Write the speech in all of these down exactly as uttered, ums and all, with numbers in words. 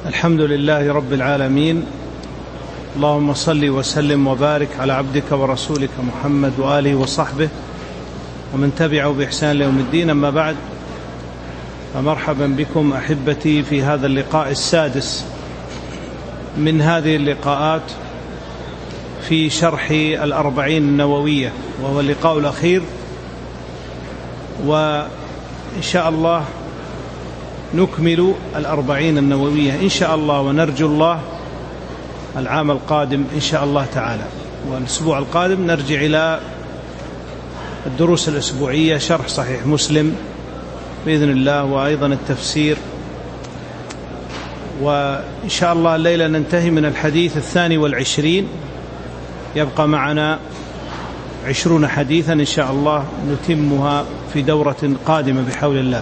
الحمد لله رب العالمين. اللهم صل وسلم وبارك على عبدك ورسولك محمد وآله وصحبه ومن تبعه بإحسان ليوم الدين. أما بعد، فمرحبا بكم أحبتي في هذا اللقاء السادس من هذه اللقاءات في شرح الأربعين النووية، وهو اللقاء الأخير، وإن شاء الله نكمل الأربعين النووية إن شاء الله، ونرجو الله العام القادم إن شاء الله تعالى، والأسبوع القادم نرجع إلى الدروس الأسبوعية، شرح صحيح مسلم بإذن الله، وأيضا التفسير. وإن شاء الله الليلة ننتهي من الحديث الثاني والعشرين، يبقى معنا عشرون حديثا إن شاء الله نتمها في دورة قادمة بحول الله.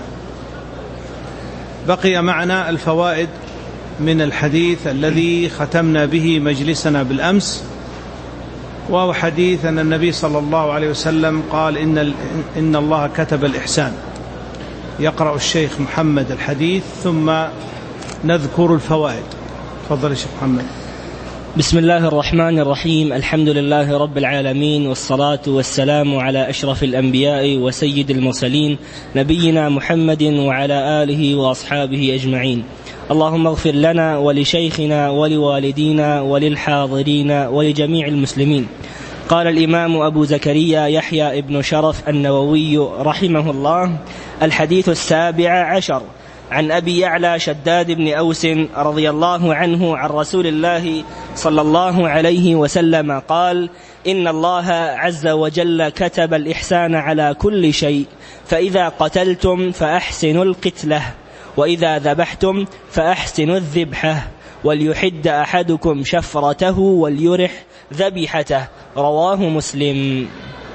بقي معنا الفوائد من الحديث الذي ختمنا به مجلسنا بالأمس، وهو حديث أن النبي صلى الله عليه وسلم قال إن, إن الله كتب الإحسان. يقرأ الشيخ محمد الحديث ثم نذكر الفوائد. تفضل يا شيخ محمد. بسم الله الرحمن الرحيم. الحمد لله رب العالمين، والصلاة والسلام على أشرف الأنبياء وسيد المرسلين نبينا محمد وعلى آله وأصحابه أجمعين. اللهم اغفر لنا ولشيخنا ولوالدينا وللحاضرين ولجميع المسلمين. قال الإمام أبو زكريا يحيى ابن شرف النووي رحمه الله: الحديث السابع عشر، عن أبي يعلى شداد بن أوس رضي الله عنه عن رسول الله صلى الله عليه وسلم قال: إن الله عز وجل كتب الإحسان على كل شيء، فإذا قتلتم فأحسنوا القتلة، وإذا ذبحتم فأحسنوا الذبحة، وليحد أحدكم شفرته وليرح ذبيحته. رواه مسلم.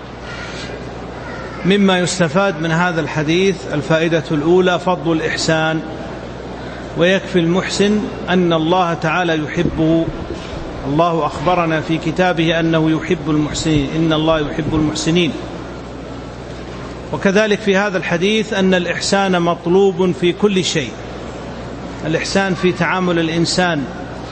مما يستفاد من هذا الحديث: الفائدة الأولى فضل الإحسان، ويكفي المحسن أن الله تعالى يحبه. الله أخبرنا في كتابه أنه يحب المحسنين، إن الله يحب المحسنين. وكذلك في هذا الحديث أن الإحسان مطلوب في كل شيء، الإحسان في تعامل الإنسان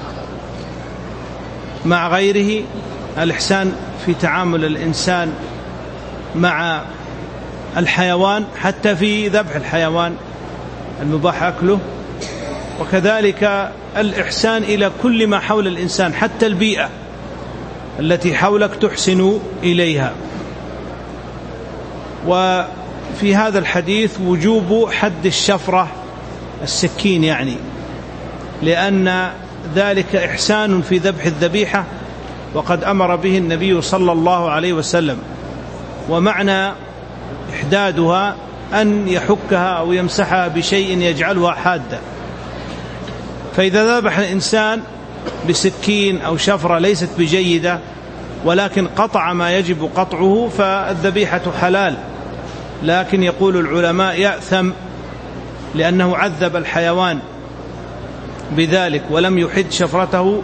مع غيره، الإحسان في تعامل الإنسان مع الحيوان، حتى في ذبح الحيوان المباح أكله، وكذلك الإحسان إلى كل ما حول الإنسان، حتى البيئة التي حولك تحسن إليها. وفي هذا الحديث وجوب حد الشفرة، السكين يعني، لأن ذلك إحسان في ذبح الذبيحة، وقد أمر به النبي صلى الله عليه وسلم. ومعنى إحدادها أن يحكها أو يمسحها بشيء يجعلها حادة. فإذا ذبح الإنسان بسكين أو شفرة ليست بجيدة، ولكن قطع ما يجب قطعه، فالذبيحة حلال، لكن يقول العلماء يأثم لأنه عذب الحيوان بذلك ولم يحد شفرته.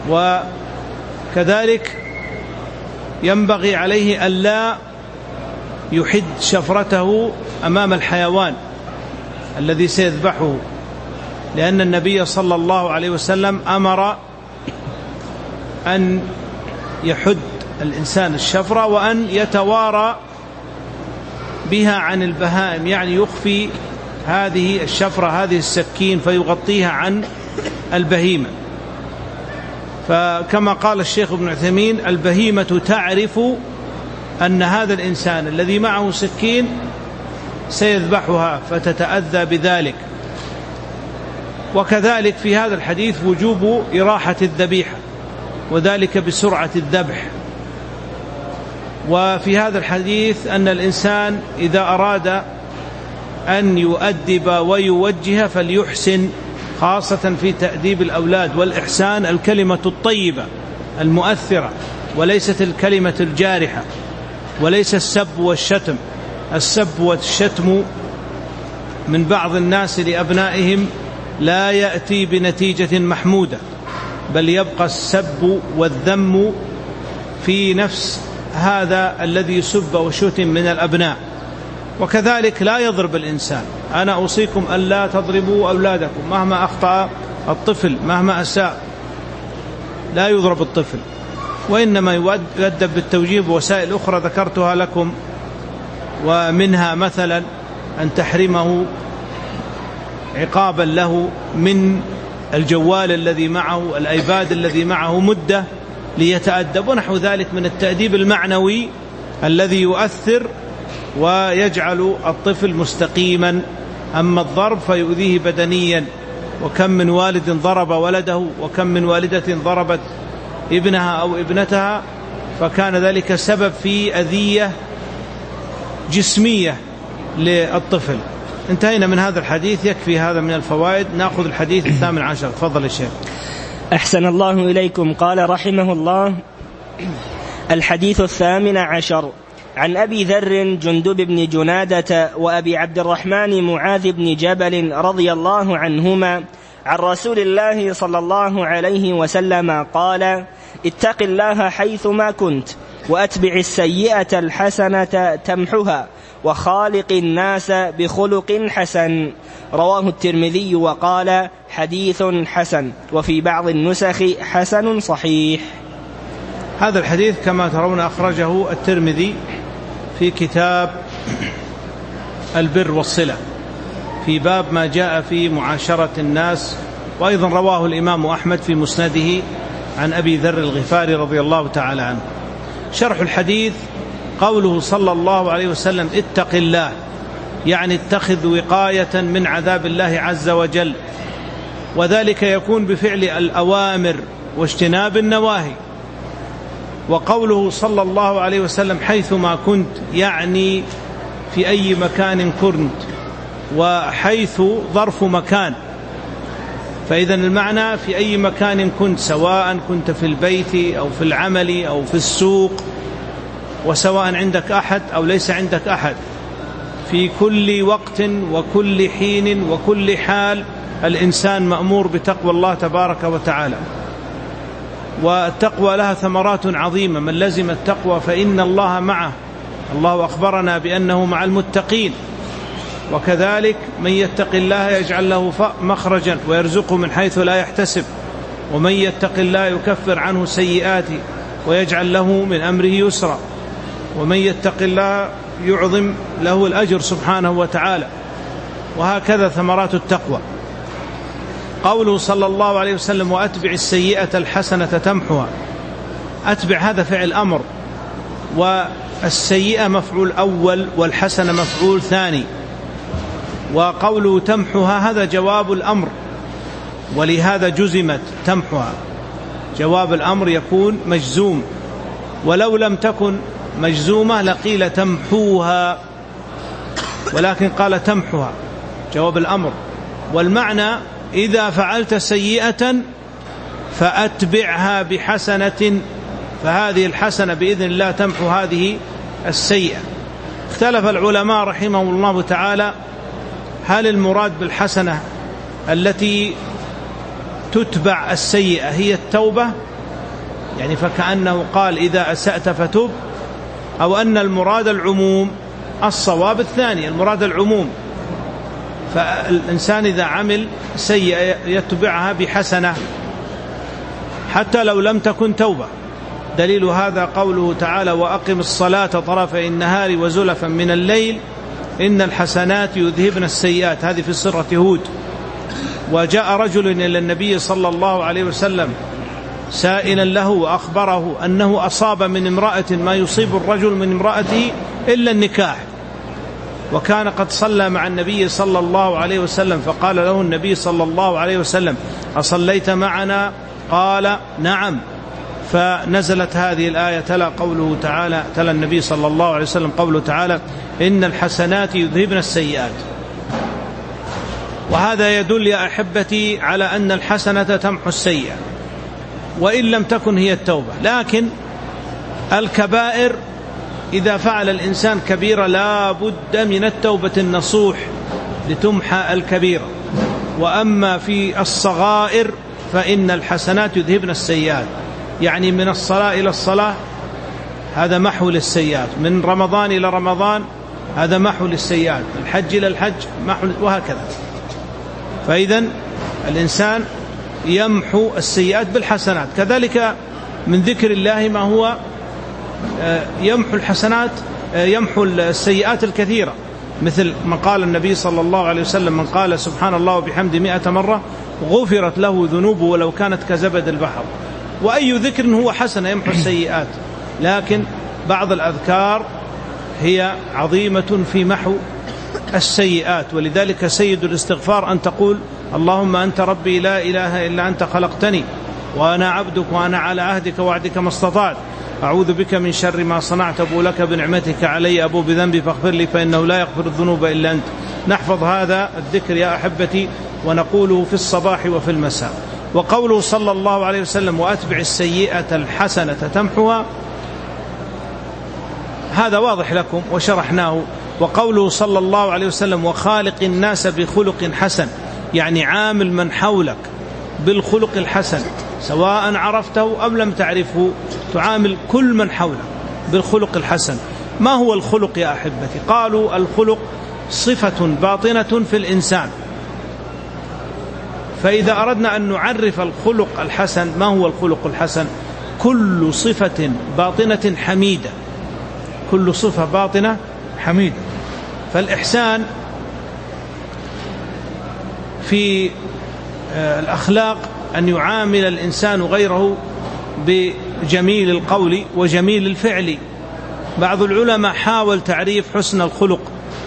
وكذلك ينبغي عليه ألا يحد شفرته أمام الحيوان الذي سيذبحه، لأن النبي صلى الله عليه وسلم أمر أن يحد الإنسان الشفرة وأن يتوارى بها عن البهائم، يعني يخفي هذه الشفرة، هذه السكين، فيغطيها عن البهيمة. فكما قال الشيخ ابن عثيمين: البهيمة تعرف أن هذا الإنسان الذي معه سكين سيذبحها فتتأذى بذلك. وكذلك في هذا الحديث وجوب إراحة الذبيحة، وذلك بسرعة الذبح. وفي هذا الحديث أن الإنسان إذا أراد أن يؤدب ويوجه فليحسن، خاصة في تأديب الأولاد. والإحسان الكلمة الطيبة المؤثرة، وليست الكلمة الجارحة، وليس السب والشتم. السب والشتم من بعض الناس لأبنائهم لا يأتي بنتيجة محمودة، بل يبقى السب والذم في نفس هذا الذي يسب وشتم من الأبناء. وكذلك لا يضرب الإنسان. أنا أوصيكم ألا تضربوا أولادكم مهما أخطأ الطفل مهما أساء لا يضرب الطفل، وإنما يؤدب بالتوجيه بوسائل أخرى ذكرتها لكم، ومنها مثلا أن تحرمه عقابا له من الجوال الذي معه، الأيباد الذي معه مدة ليتأدب، ونحو ذلك من التأديب المعنوي الذي يؤثر ويجعل الطفل مستقيما. أما الضرب فيؤذيه بدنيا، وكم من والد ضرب ولده، وكم من والدة ضربت ابنها أو ابنتها، فكان ذلك سبب في أذية جسمية للطفل. انتهينا من هذا الحديث، يكفي هذا من الفوائد. نأخذ الحديث الثامن عشر. تفضل يا شيخ. أحسن الله إليكم. قال رحمه الله: الحديث الثامن عشر عن أبي ذر جندب بن جنادة وأبي عبد الرحمن معاذ بن جبل رضي الله عنهما عن رسول الله صلى الله عليه وسلم قال: اتق الله حيثما كنت، وأتبع السيئة الحسنة تمحها، وخالق الناس بخلق حسن. رواه الترمذي وقال: حديث حسن، وفي بعض النسخ حسن صحيح. هذا الحديث كما ترون أخرجه الترمذي في كتاب البر والصلة في باب ما جاء في معاشرة الناس، وأيضا رواه الإمام أحمد في مسنده عن أبي ذر الغفاري رضي الله تعالى عنه. شرح الحديث: قوله صلى الله عليه وسلم اتق الله، يعني اتخذ وقاية من عذاب الله عز وجل، وذلك يكون بفعل الأوامر واجتناب النواهي. وقوله صلى الله عليه وسلم حيثما كنت، يعني في أي مكان كنت، وحيث ظرف مكان، فإذا المعنى في أي مكان كنت، سواء كنت في البيت أو في العمل أو في السوق، وسواء عندك أحد أو ليس عندك أحد، في كل وقت وكل حين وكل حال الإنسان مأمور بتقوى الله تبارك وتعالى. والتقوى لها ثمرات عظيمة، من لزم التقوى فإن الله معه. الله أخبرنا بأنه مع المتقين، وكذلك من يتق الله يجعل له مخرجا ويرزقه من حيث لا يحتسب، ومن يتق الله يكفر عنه سيئاته ويجعل له من أمره يسرا، ومن يتق الله يعظم له الأجر سبحانه وتعالى. وهكذا ثمرات التقوى. قوله صلى الله عليه وسلم وأتبع السيئة الحسنة تمحها، أتبع هذا فعل أمر، والسيئة مفعول أول والحسنة مفعول ثاني. وقوله تمحها هذا جواب الأمر، ولهذا جزمت تمحها. جواب الأمر يكون مجزوم، ولو لم تكن مجزومة لقيل تمحوها، ولكن قال تمحها جواب الأمر. والمعنى إذا فعلت سيئة فأتبعها بحسنة، فهذه الحسنة بإذن الله تمحو هذه السيئة. اختلف العلماء رحمهم الله تعالى هل المراد بالحسنة التي تتبع السيئة هي التوبة، يعني فكأنه قال إذا أسأت فتب، أو أن المراد العموم. الصواب الثاني، المراد العموم. فالإنسان إذا عمل سيئة يتبعها بحسنة حتى لو لم تكن توبة. دليل هذا قوله تعالى وأقم الصلاة طرفي النهار وزلفا من الليل إن الحسنات يذهبن السيئات، هذه في سورة هود. وجاء رجل إلى النبي صلى الله عليه وسلم سائلا له وأخبره أنه أصاب من امرأة ما يصيب الرجل من امرأته إلا النكاح، وكان قد صلى مع النبي صلى الله عليه وسلم، فقال له النبي صلى الله عليه وسلم أصليت معنا؟ قال نعم. فنزلت هذه الآية، تلا قوله تعالى، تلا النبي صلى الله عليه وسلم قوله تعالى إن الحسنات يذهبن السيئات. وهذا يدل يا أحبتي على أن الحسنة تمحو السيئة، وإن لم تكن هي التوبة. لكن الكبائر إذا فعل الإنسان كبيرة لا بد من التوبة النصوح لتمحى الكبيرة. وأما في الصغائر فإن الحسنات يذهبن السيئات، يعني من الصلاة إلى الصلاة هذا محو للسيئات، من رمضان إلى رمضان هذا محو للسيئات، الحج إلى الحج محو، وهكذا. فإذن الإنسان يمحو السيئات بالحسنات. كذلك من ذكر الله ما هو يمحو الحسنات يمحو السيئات الكثيرة، مثل ما قال النبي صلى الله عليه وسلم: من قال سبحان الله وبحمده مئة مرة غفرت له ذنوبه ولو كانت كزبد البحر. وأي ذكر هو حسن يمحو السيئات، لكن بعض الأذكار هي عظيمة في محو السيئات. ولذلك سيد الاستغفار أن تقول: اللهم أنت ربي لا إله إلا أنت خلقتني وأنا عبدك وأنا على عهدك ووعدك ما استطعت، أعوذ بك من شر ما صنعت، أبو لك بنعمتك علي، أبو بذنبي فاغفر لي فإنه لا يغفر الذنوب إلا أنت. نحفظ هذا الذكر يا أحبتي ونقوله في الصباح وفي المساء. وقوله صلى الله عليه وسلم: وأتبع السيئة الحسنة تمحها، هذا واضح لكم وشرحناه. وقوله صلى الله عليه وسلم: وخالق الناس بخلق حسن، يعني عامل من حولك بالخلق الحسن، سواء عرفته أم لم تعرفه، تعامل كل من حولك بالخلق الحسن. ما هو الخلق يا أحبتي؟ قالوا: الخلق صفة باطنة في الإنسان. فإذا أردنا أن نعرف الخلق الحسن، ما هو الخلق الحسن؟ كل صفة باطنة حميدة، كل صفة باطنة حميدة. فالإحسان في الأخلاق أن يعامل الإنسان غيره بجميل القول وجميل الفعل. بعض العلماء حاول تعريف حسن الخلق،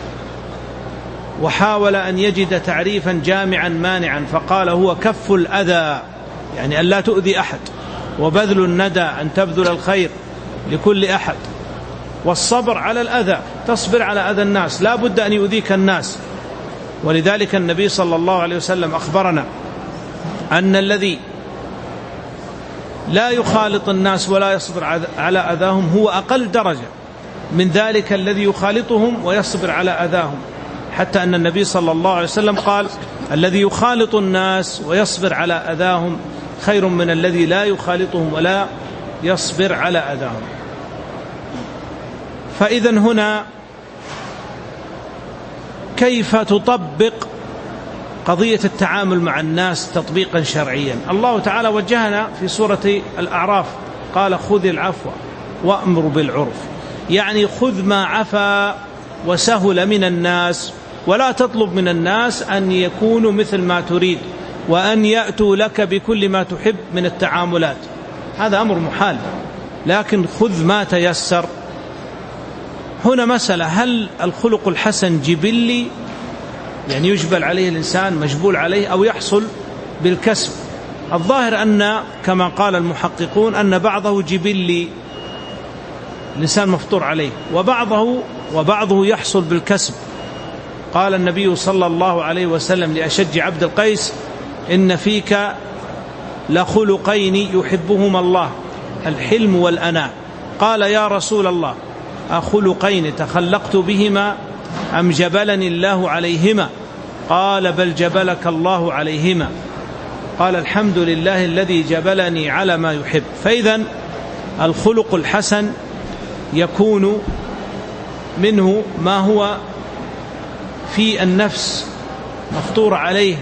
وحاول أن يجد تعريفا جامعا مانعا، فقال: هو كف الأذى، يعني أن لا تؤذي أحد، وبذل الندى، أن تبذل الخير لكل أحد، والصبر على الأذى، تصبر على أذى الناس، لا بد أن يؤذيك الناس. ولذلك النبي صلى الله عليه وسلم أخبرنا أن الذي لا يخالط الناس ولا يصبر على أذاهم هو أقل درجة من ذلك الذي يخالطهم ويصبر على أذاهم، حتى أن النبي صلى الله عليه وسلم قال: الذي يخالط الناس ويصبر على أذاهم خير من الذي لا يخالطهم ولا يصبر على أذاهم. فإذا هنا كيف تطبق قضية التعامل مع الناس تطبيقا شرعيا؟ الله تعالى وجهنا في سورة الأعراف، قال: خذ العفو وأمر بالعرف، يعني خذ ما عفا وسهل من الناس، ولا تطلب من الناس أن يكونوا مثل ما تريد وأن يأتوا لك بكل ما تحب من التعاملات، هذا أمر محال، لكن خذ ما تيسر. هنا مسألة: هل الخلق الحسن جبلي، يعني يجبل عليه الإنسان، مجبول عليه، أو يحصل بالكسب؟ الظاهر أن كما قال المحققون أن بعضه جبلي، الإنسان مفطور عليه، وبعضه وبعضه يحصل بالكسب. قال النبي صلى الله عليه وسلم لأشج عبد القيس: إن فيك لخلقين يحبهما الله، الحلم والأناء. قال: يا رسول الله، أخلقين تخلقت بهما أم جبلني الله عليهما؟ قال: بل جبلك الله عليهما. قال: الحمد لله الذي جبلني على ما يحب. فإذا الخلق الحسن يكون منه ما هو في النفس مفطور عليه،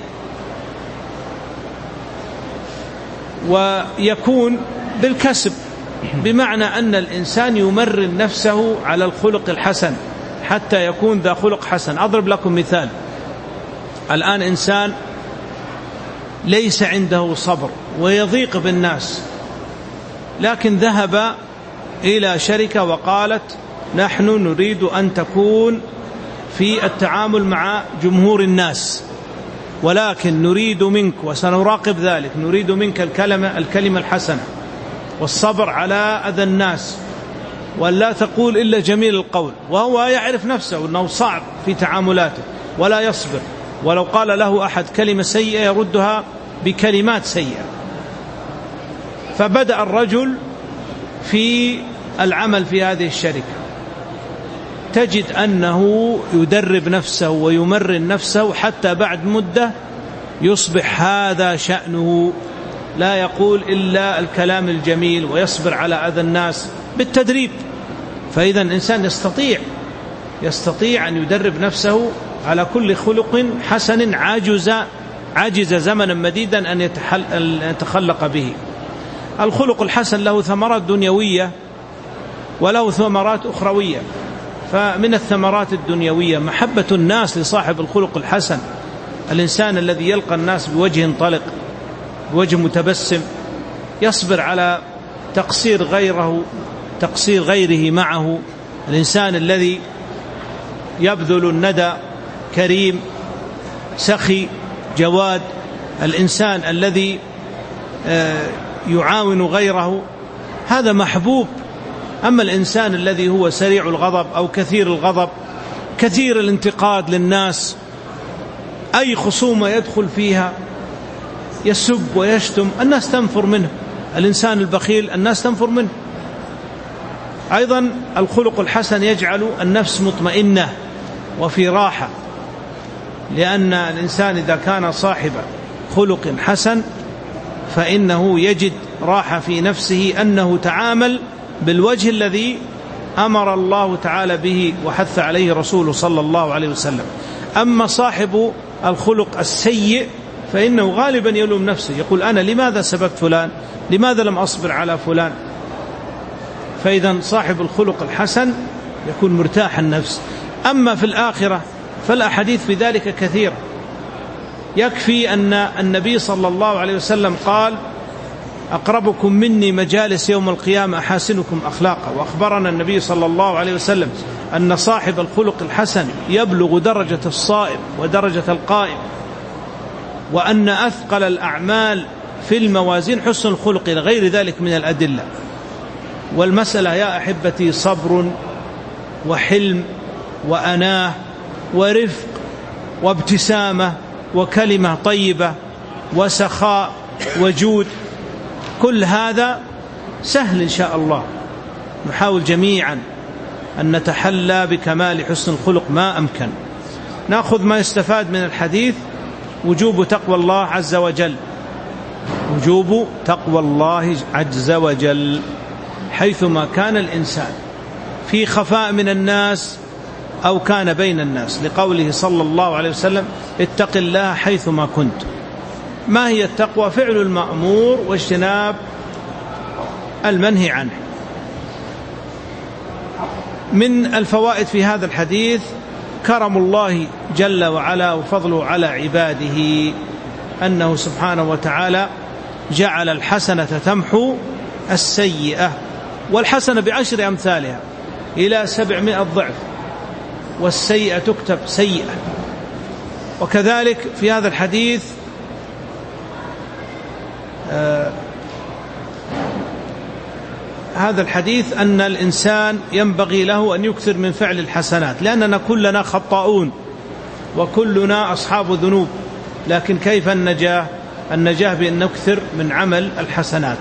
ويكون بالكسب، بمعنى أن الإنسان يمرن نفسه على الخلق الحسن حتى يكون ذا خلق حسن. أضرب لكم مثال: الآن إنسان ليس عنده صبر ويضيق بالناس، لكن ذهب إلى شركة وقالت: نحن نريد أن تكون في التعامل مع جمهور الناس، ولكن نريد منك، وسنراقب ذلك، نريد منك الكلمة, الكلمة الحسنة والصبر على أذى الناس، ولا تقول إلا جميل القول. وهو يعرف نفسه أنه صعب في تعاملاته ولا يصبر، ولو قال له أحد كلمة سيئة يردها بكلمات سيئة. فبدأ الرجل في العمل في هذه الشركة، تجد أنه يدرب نفسه ويمرن نفسه حتى بعد مدة يصبح هذا شأنه، لا يقول إلا الكلام الجميل ويصبر على أذى الناس بالتدريب. فإذا الإنسان يستطيع يستطيع أن يدرب نفسه على كل خلق حسن عاجز عجز زمنا مديدا أن يتخلق به. الخلق الحسن له ثمرات دنيوية وله ثمرات أخروية. فمن الثمرات الدنيوية محبة الناس لصاحب الخلق الحسن، الإنسان الذي يلقى الناس بوجه طلق، بوجه متبسم، يصبر على تقصير غيره تقصير غيره معه، الإنسان الذي يبذل الندى، كريم سخي جواد، الإنسان الذي يعاون غيره، هذا محبوب. أما الإنسان الذي هو سريع الغضب أو كثير الغضب، كثير الانتقاد للناس، أي خصومة يدخل فيها يسب ويشتم، الناس تنفر منه. الإنسان البخيل الناس تنفر منه. أيضا الخلق الحسن يجعل النفس مطمئنة وفي راحة، لأن الإنسان إذا كان صاحب خلق حسن فإنه يجد راحة في نفسه، أنه تعامل بالوجه الذي أمر الله تعالى به وحث عليه رسوله صلى الله عليه وسلم. أما صاحب الخلق السيء فإنه غالبا يلوم نفسه، يقول أنا لماذا سببت فلان، لماذا لم أصبر على فلان. فإذا صاحب الخلق الحسن يكون مرتاح النفس. أما في الآخرة فالأحاديث في ذلك كثير. يكفي أن النبي صلى الله عليه وسلم قال أقربكم مني مجالس يوم القيامة أحاسنكم أخلاقا. وأخبرنا النبي صلى الله عليه وسلم أن صاحب الخلق الحسن يبلغ درجة الصائم ودرجة القائم، وأن أثقل الأعمال في الموازين حسن الخلق، إلى غير ذلك من الأدلة. والمسألة يا أحبتي صبر وحلم وأناه ورفق وابتسامة وكلمة طيبة وسخاء وجود، كل هذا سهل إن شاء الله. نحاول جميعا أن نتحلى بكمال حسن الخلق ما أمكن. نأخذ ما يستفاد من الحديث: وجوب تقوى الله عز وجل، وجوب تقوى الله عز وجل حيثما كان الإنسان، في خفاء من الناس أو كان بين الناس، لقوله صلى الله عليه وسلم: اتق الله حيثما كنت. ما هي التقوى؟ فعل المأمور واجتناب المنهي عنه. من الفوائد في هذا الحديث كرم الله جل وعلا وفضله على عباده، أنه سبحانه وتعالى جعل الحسنة تمحو السيئة، والحسنة بعشر أمثالها إلى سبعمائة ضعف، والسيئة تكتب سيئة. وكذلك في هذا الحديث آه هذا الحديث أن الإنسان ينبغي له أن يكثر من فعل الحسنات، لأننا كلنا خطاؤون وكلنا أصحاب ذنوب، لكن كيف النجاة؟ النجاة بأن نكثر من عمل الحسنات.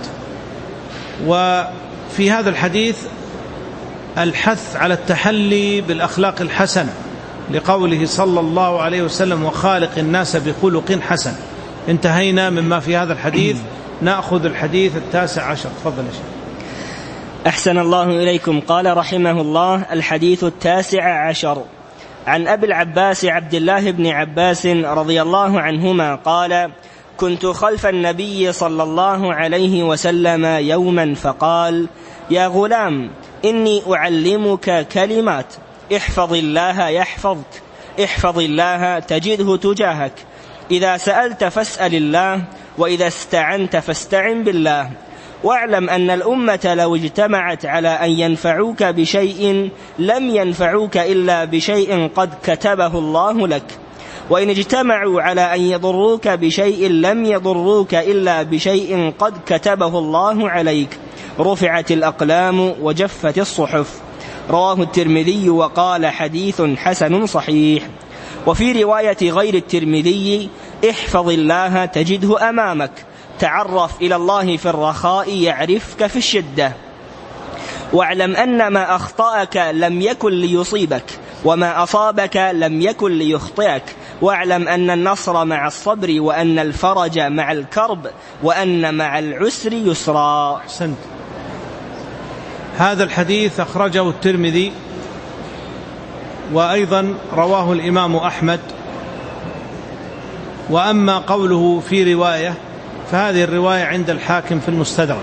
وفي هذا الحديث الحث على التحلي بالأخلاق الحسنة، لقوله صلى الله عليه وسلم: وخالق الناس بخلق حسن. انتهينا مما في هذا الحديث. نأخذ الحديث التاسع عشر. تفضل يا شيخ. أحسن الله إليكم. قال رحمه الله: الحديث التاسع عشر عن أبي العباس عبد الله بن عباس رضي الله عنهما قال: كنت خلف النبي صلى الله عليه وسلم يوما فقال: يا غلام، إني أعلمك كلمات، احفظ الله يحفظك، احفظ الله تجده تجاهك، إذا سألت فاسأل الله، وإذا استعنت فاستعن بالله، واعلم أن الأمة لو اجتمعت على أن ينفعوك بشيء لم ينفعوك إلا بشيء قد كتبه الله لك، وإن اجتمعوا على أن يضروك بشيء لم يضروك إلا بشيء قد كتبه الله عليك، رفعت الأقلام وجفت الصحف. رواه الترمذي وقال: حديث حسن صحيح. وفي رواية غير الترمذي: احفظ الله تجده أمامك، تعرف إلى الله في الرخاء يعرفك في الشدة، واعلم أن ما أخطأك لم يكن ليصيبك، وما أصابك لم يكن ليخطئك، واعلم أن النصر مع الصبر، وأن الفرج مع الكرب، وأن مع العسر يسرا. أحسنت. هذا الحديث أخرجه الترمذي، وأيضا رواه الإمام أحمد وأما قوله في رواية فهذه الرواية عند الحاكم في المستدرك.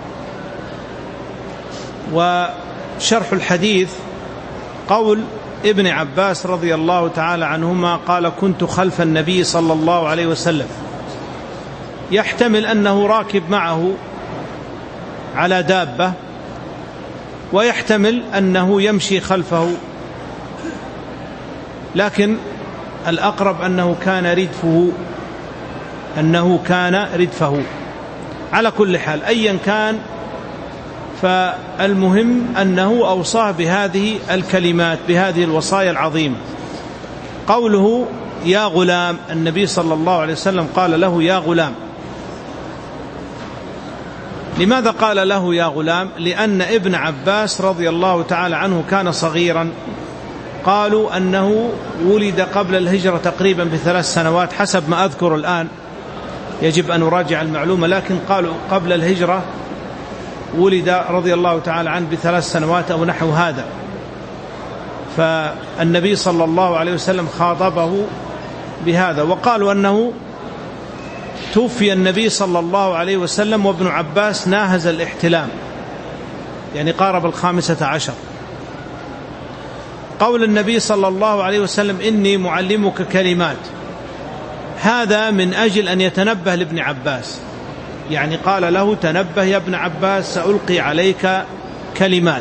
وشرح الحديث قول ابن عباس رضي الله تعالى عنهما قال: كنت خلف النبي صلى الله عليه وسلم، يحتمل أنه راكب معه على دابة، ويحتمل أنه يمشي خلفه، لكن الأقرب أنه كان ردفه أنه كان ردفه. على كل حال أيا كان، فالمهم أنه أوصاه بهذه الكلمات، بهذه الوصايا العظيمة. قوله يا غلام، النبي صلى الله عليه وسلم قال له يا غلام. لماذا قال له يا غلام؟ لأن ابن عباس رضي الله تعالى عنه كان صغيرا، قالوا أنه ولد قبل الهجرة تقريبا بثلاث سنوات حسب ما أذكر الآن، يجب أن نراجع المعلومة، لكن قالوا قبل الهجرة ولد رضي الله تعالى عنه بثلاث سنوات أو نحو هذا. فالنبي صلى الله عليه وسلم خاطبه بهذا. وقالوا أنه توفي النبي صلى الله عليه وسلم وابن عباس ناهز الاحتلام، يعني قارب الخامسة عشر. قول النبي صلى الله عليه وسلم إني معلمك كلمات، هذا من أجل أن يتنبه لابن عباس، يعني قال له تنبه يا ابن عباس سألقي عليك كلمات،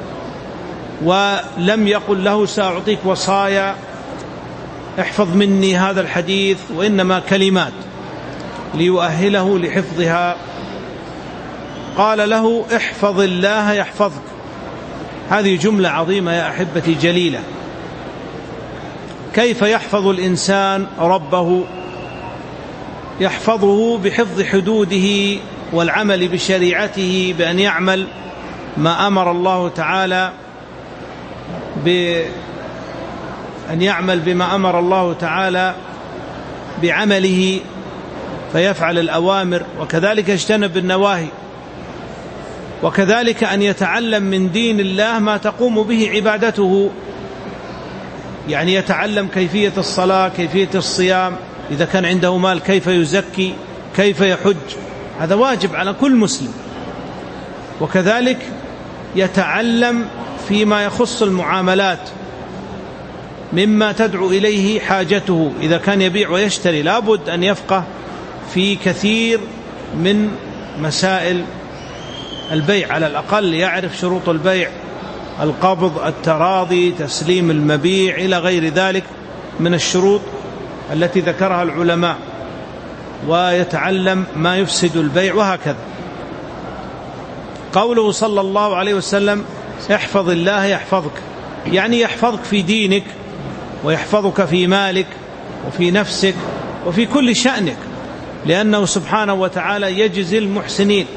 ولم يقل له سأعطيك وصايا احفظ مني هذا الحديث، وإنما كلمات ليؤهله لحفظها. قال له احفظ الله يحفظك. هذه جملة عظيمة يا أحبتي جليلة. كيف يحفظ الإنسان ربه؟ يحفظه بحفظ حدوده والعمل بشريعته، بأن يعمل ما أمر الله تعالى، بأن يعمل بما أمر الله تعالى بعمله فيفعل الأوامر، وكذلك يجتنب النواهي، وكذلك أن يتعلم من دين الله ما تقوم به عبادته، يعني يتعلم كيفية الصلاة، كيفية الصيام، إذا كان عنده مال كيف يزكي، كيف يحج، هذا واجب على كل مسلم. وكذلك يتعلم فيما يخص المعاملات مما تدعو إليه حاجته، إذا كان يبيع ويشتري لابد أن يفقه في كثير من مسائل البيع، على الأقل يعرف شروط البيع، القبض، التراضي، تسليم المبيع، إلى غير ذلك من الشروط التي ذكرها العلماء، ويتعلم ما يفسد البيع، وهكذا. قوله صلى الله عليه وسلم احفظ الله يحفظك، يعني يحفظك في دينك، ويحفظك في مالك، وفي نفسك، وفي كل شأنك، لأنه سبحانه وتعالى يجزي المحسنين.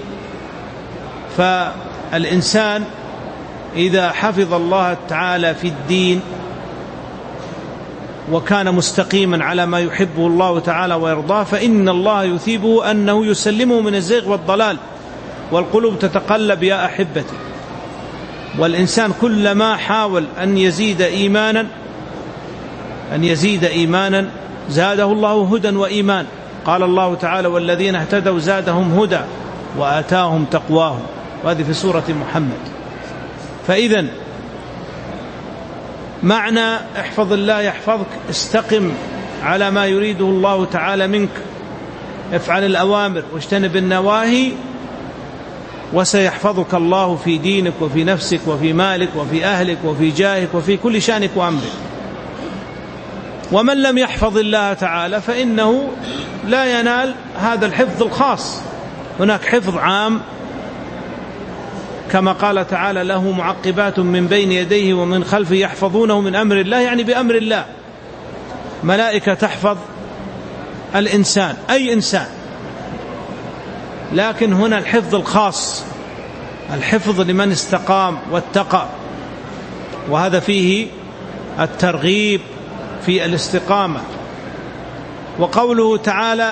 فالإنسان إذا حفظ الله تعالى في الدين وكان مستقيما على ما يحبه الله تعالى ويرضاه، فإن الله يثيبه أنه يسلمه من الزيغ والضلال، والقلوب تتقلب يا أحبتي. والإنسان كلما حاول أن يزيد إيمانا أن يزيد إيمانا زاده الله هدى وإيمان. قال الله تعالى والذين اهتدوا زادهم هدى وآتاهم تقواهم، وهذه في سورة محمد. فإذن معنى احفظ الله يحفظك، استقم على ما يريده الله تعالى منك، افعل الأوامر واجتنب النواهي، وسيحفظك الله في دينك وفي نفسك وفي مالك وفي أهلك وفي جاهك وفي كل شأنك وأمرك. ومن لم يحفظ الله تعالى فإنه لا ينال هذا الحفظ الخاص. هناك حفظ عام كما قال تعالى له معقبات من بين يديه ومن خلفه يحفظونه من أمر الله، يعني بأمر الله، ملائكة تحفظ الإنسان، أي إنسان. لكن هنا الحفظ الخاص، الحفظ لمن استقام واتقى، وهذا فيه الترغيب في الاستقامة. وقوله تعالى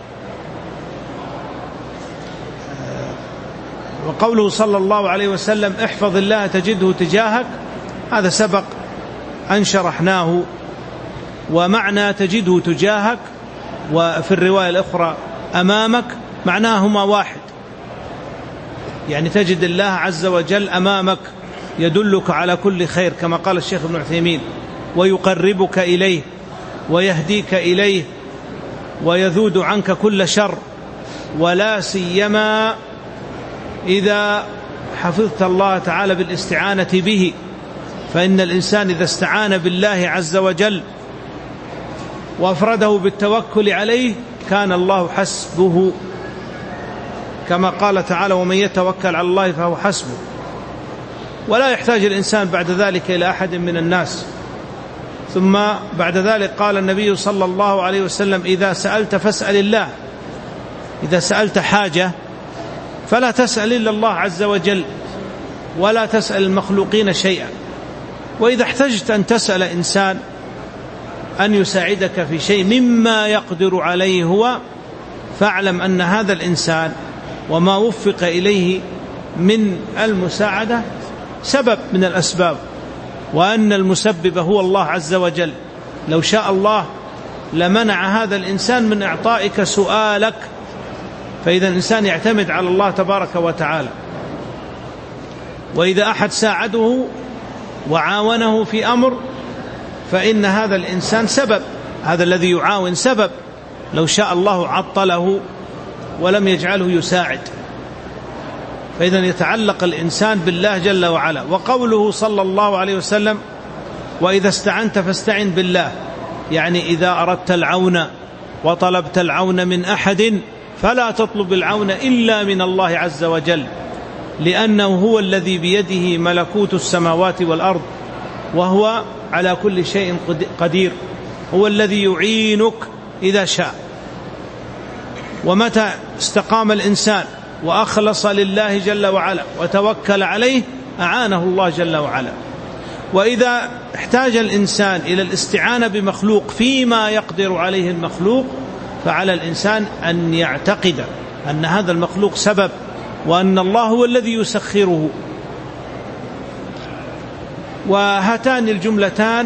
وقوله صلى الله عليه وسلم احفظ الله تجده تجاهك، هذا سبق أن شرحناه. ومعنى تجده تجاهك وفي الرواية الأخرى أمامك، معناهما واحد، يعني تجد الله عز وجل أمامك يدلك على كل خير كما قال الشيخ ابن عثيمين، ويقربك إليه ويهديك إليه ويذود عنك كل شر، ولا سيما إذا حفظت الله تعالى بالاستعانة به، فإن الإنسان إذا استعان بالله عز وجل وأفرده بالتوكل عليه كان الله حسبه، كما قال تعالى: ومن يتوكل على الله فهو حسبه. ولا يحتاج الإنسان بعد ذلك إلى أحد من الناس. ثم بعد ذلك قال النبي صلى الله عليه وسلم: إذا سألت فاسأل الله. إذا سألت حاجة فلا تسأل إلا الله عز وجل، ولا تسأل المخلوقين شيئا. وإذا احتجت أن تسأل إنسان أن يساعدك في شيء مما يقدر عليه هو، فاعلم أن هذا الإنسان وما وفق إليه من المساعدة سبب من الأسباب، وأن المسبب هو الله عز وجل. لو شاء الله لمنع هذا الإنسان من إعطائك سؤالك. فإذا الإنسان يعتمد على الله تبارك وتعالى، وإذا أحد ساعده وعاونه في أمر فإن هذا الإنسان سبب، هذا الذي يعاون سبب، لو شاء الله عطله ولم يجعله يساعد. فإذا يتعلق الإنسان بالله جل وعلا. وقوله صلى الله عليه وسلم: وإذا استعنت فاستعن بالله، يعني إذا أردت العون وطلبت العون من أحد فلا تطلب العون إلا من الله عز وجل، لأنه هو الذي بيده ملكوت السماوات والأرض، وهو على كل شيء قدير، هو الذي يعينك إذا شاء. ومتى استقام الإنسان وأخلص لله جل وعلا وتوكل عليه أعانه الله جل وعلا. وإذا احتاج الإنسان إلى الاستعانة بمخلوق فيما يقدر عليه المخلوق، فعلى الإنسان أن يعتقد أن هذا المخلوق سبب، وأن الله هو الذي يسخره. وهاتان الجملتان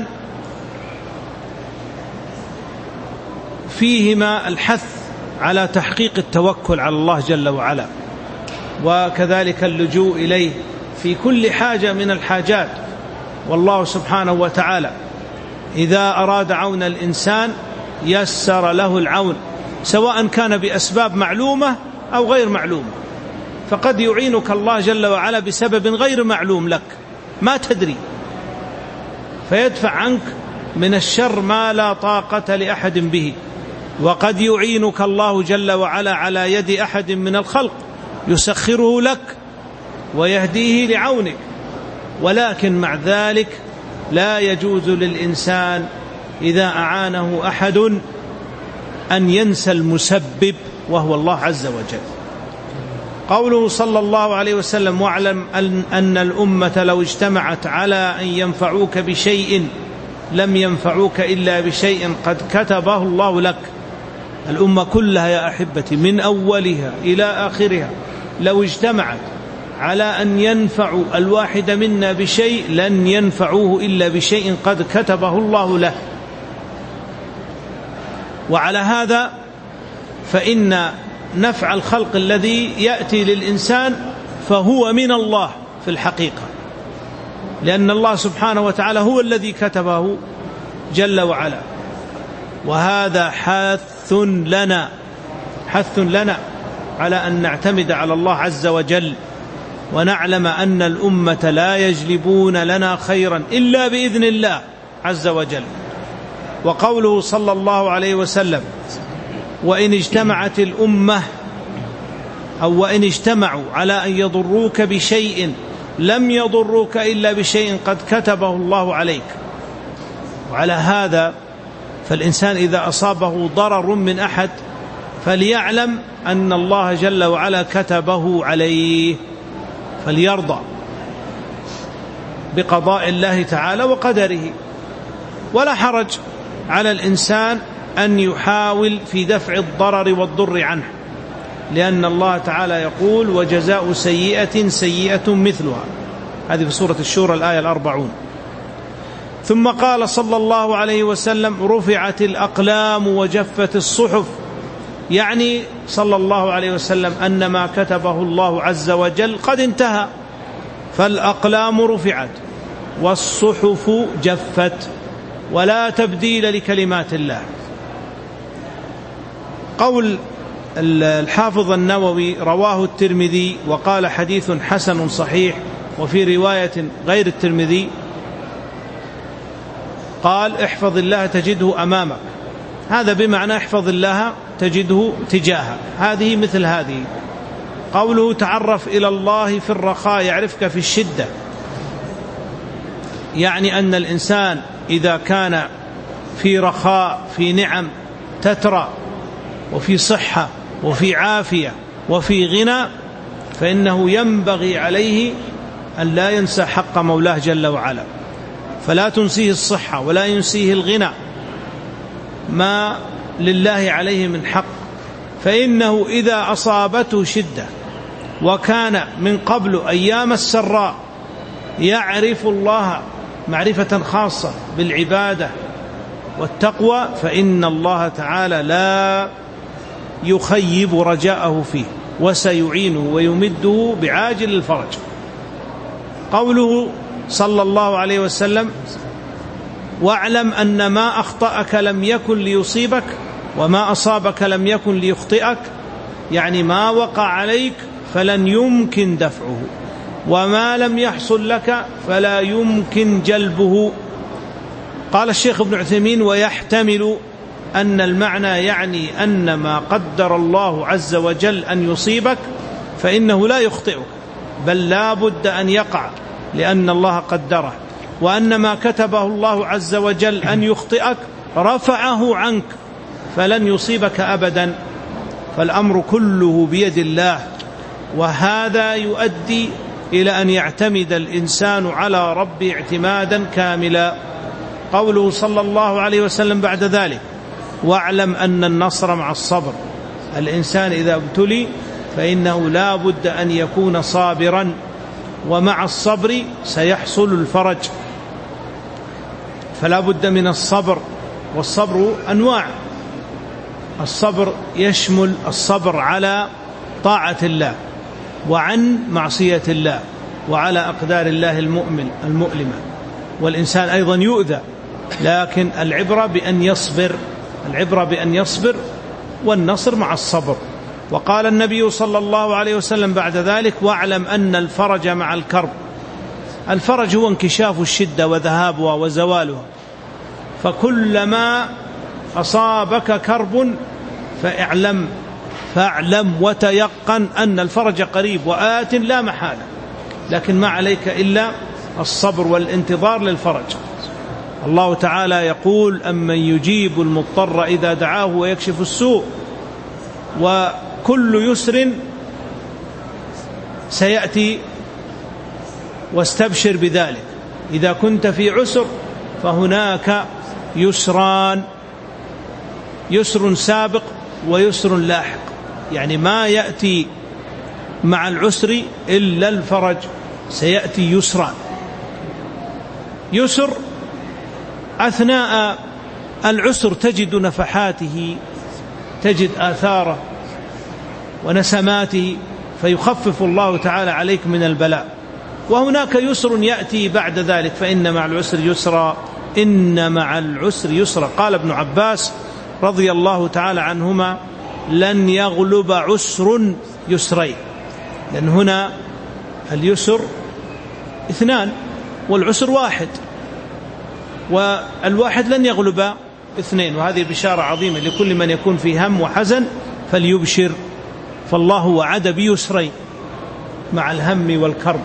فيهما الحث على تحقيق التوكل على الله جل وعلا، وكذلك اللجوء إليه في كل حاجة من الحاجات. والله سبحانه وتعالى إذا أراد عون الإنسان يسر له العون، سواء كان بأسباب معلومة أو غير معلومة. فقد يعينك الله جل وعلا بسبب غير معلوم لك، ما تدري، فيدفع عنك من الشر ما لا طاقة لأحد به. وقد يعينك الله جل وعلا على يد أحد من الخلق يسخره لك ويهديه لعونك، ولكن مع ذلك لا يجوز للإنسان إذا أعانه أحد أن ينسى المسبب وهو الله عز وجل. قوله صلى الله عليه وسلم: واعلم أن الأمة لو اجتمعت على أن ينفعوك بشيء لم ينفعوك إلا بشيء قد كتبه الله لك. الأمة كلها يا أحبتي من أولها إلى آخرها لو اجتمعت على أن ينفعوا الواحد منا بشيء لن ينفعوه إلا بشيء قد كتبه الله له. وعلى هذا فإن نفع الخلق الذي يأتي للإنسان فهو من الله في الحقيقة، لأن الله سبحانه وتعالى هو الذي كتبه جل وعلا. وهذا حث لنا حث لنا على أن نعتمد على الله عز وجل، ونعلم أن الأمة لا يجلبون لنا خيرا إلا بإذن الله عز وجل. وقوله صلى الله عليه وسلم: وإن اجتمعت الأمة أو وإن اجتمعوا على أن يضروك بشيء لم يضروك إلا بشيء قد كتبه الله عليك. وعلى هذا فالإنسان إذا أصابه ضرر من أحد فليعلم أن الله جل وعلا كتبه عليه، فليرضى بقضاء الله تعالى وقدره. ولا حرج على الإنسان أن يحاول في دفع الضرر والضر عنه، لأن الله تعالى يقول: وجزاء سيئة سيئة مثلها. هذه في سورة الشورى الآية الأربعون. ثم قال صلى الله عليه وسلم: رفعت الأقلام وجفت الصحف، يعني صلى الله عليه وسلم أن ما كتبه الله عز وجل قد انتهى، فالأقلام رفعت والصحف جفت، ولا تبديل لكلمات الله. قول الحافظ النووي: رواه الترمذي وقال حديث حسن صحيح. وفي رواية غير الترمذي قال: احفظ الله تجده أمامك، هذا بمعنى احفظ الله تجده تجاهك، هذه مثل هذه. قوله: تعرف إلى الله في الرخاء يعرفك في الشدة، يعني أن الإنسان إذا كان في رخاء، في نعم تترى، وفي صحة، وفي عافية، وفي غنى، فإنه ينبغي عليه أن لا ينسى حق مولاه جل وعلا، فلا تنسيه الصحة ولا ينسيه الغنى ما لله عليه من حق، فإنه إذا أصابته شدة وكان من قبل أيام السراء يعرف الله معرفة خاصة بالعبادة والتقوى، فإن الله تعالى لا يخيب رجاءه فيه، وسيعينه ويمده بعاجل الفرج. قوله صلى الله عليه وسلم: واعلم أن ما أخطأك لم يكن ليصيبك وما أصابك لم يكن ليخطئك، يعني ما وقع عليك فلن يمكن دفعه، وما لم يحصل لك فلا يمكن جلبه. قال الشيخ ابن عثيمين: ويحتمل أن المعنى يعني أن ما قدر الله عز وجل أن يصيبك فإنه لا يخطئك، بل لا بد أن يقع لأن الله قدره، وأن ما كتبه الله عز وجل أن يخطئك رفعه عنك فلن يصيبك أبدا، فالأمر كله بيد الله. وهذا يؤدي إلى أن يعتمد الإنسان على ربه اعتمادا كاملا. قوله صلى الله عليه وسلم بعد ذلك: واعلم أن النصر مع الصبر، الإنسان إذا ابتلي فإنه لا بد أن يكون صابرا، ومع الصبر سيحصل الفرج، فلا بد من الصبر. والصبر أنواع، الصبر يشمل الصبر على طاعة الله وعن معصية الله وعلى أقدار الله المؤمن المؤلمة، والإنسان أيضا يؤذى، لكن العبرة بأن يصبر، العبرة بأن يصبر، والنصر مع الصبر. وقال النبي صلى الله عليه وسلم بعد ذلك: واعلم أن الفرج مع الكرب، الفرج هو انكشاف الشدة وذهابها وزوالها، فكلما أصابك كرب فاعلم فاعلم وتيقن أن الفرج قريب وآت لا محالة، لكن ما عليك إلا الصبر والانتظار للفرج. الله تعالى يقول: أمن يجيب المضطر إذا دعاه ويكشف السوء، وكل يسر سيأتي، واستبشر بذلك. إذا كنت في عسر فهناك يسران، يسر سابق ويسر لاحق، يعني ما يأتي مع العسر إلا الفرج، سيأتي يسران. يسر أثناء العسر تجد نفحاته، تجد آثاره ونسماته، فيخفف الله تعالى عليك من البلاء. وهناك يسر يأتي بعد ذلك، فإن مع العسر يسرا، إن مع العسر يسرا. قال ابن عباس رضي الله تعالى عنهما: لن يغلب عسر يسرين، لأن هنا اليسر اثنان والعسر واحد، والواحد لن يغلب اثنين، وهذه بشارة عظيمة لكل من يكون في هم وحزن فليبشر، فالله وعد بيسرين مع الهم والكرب.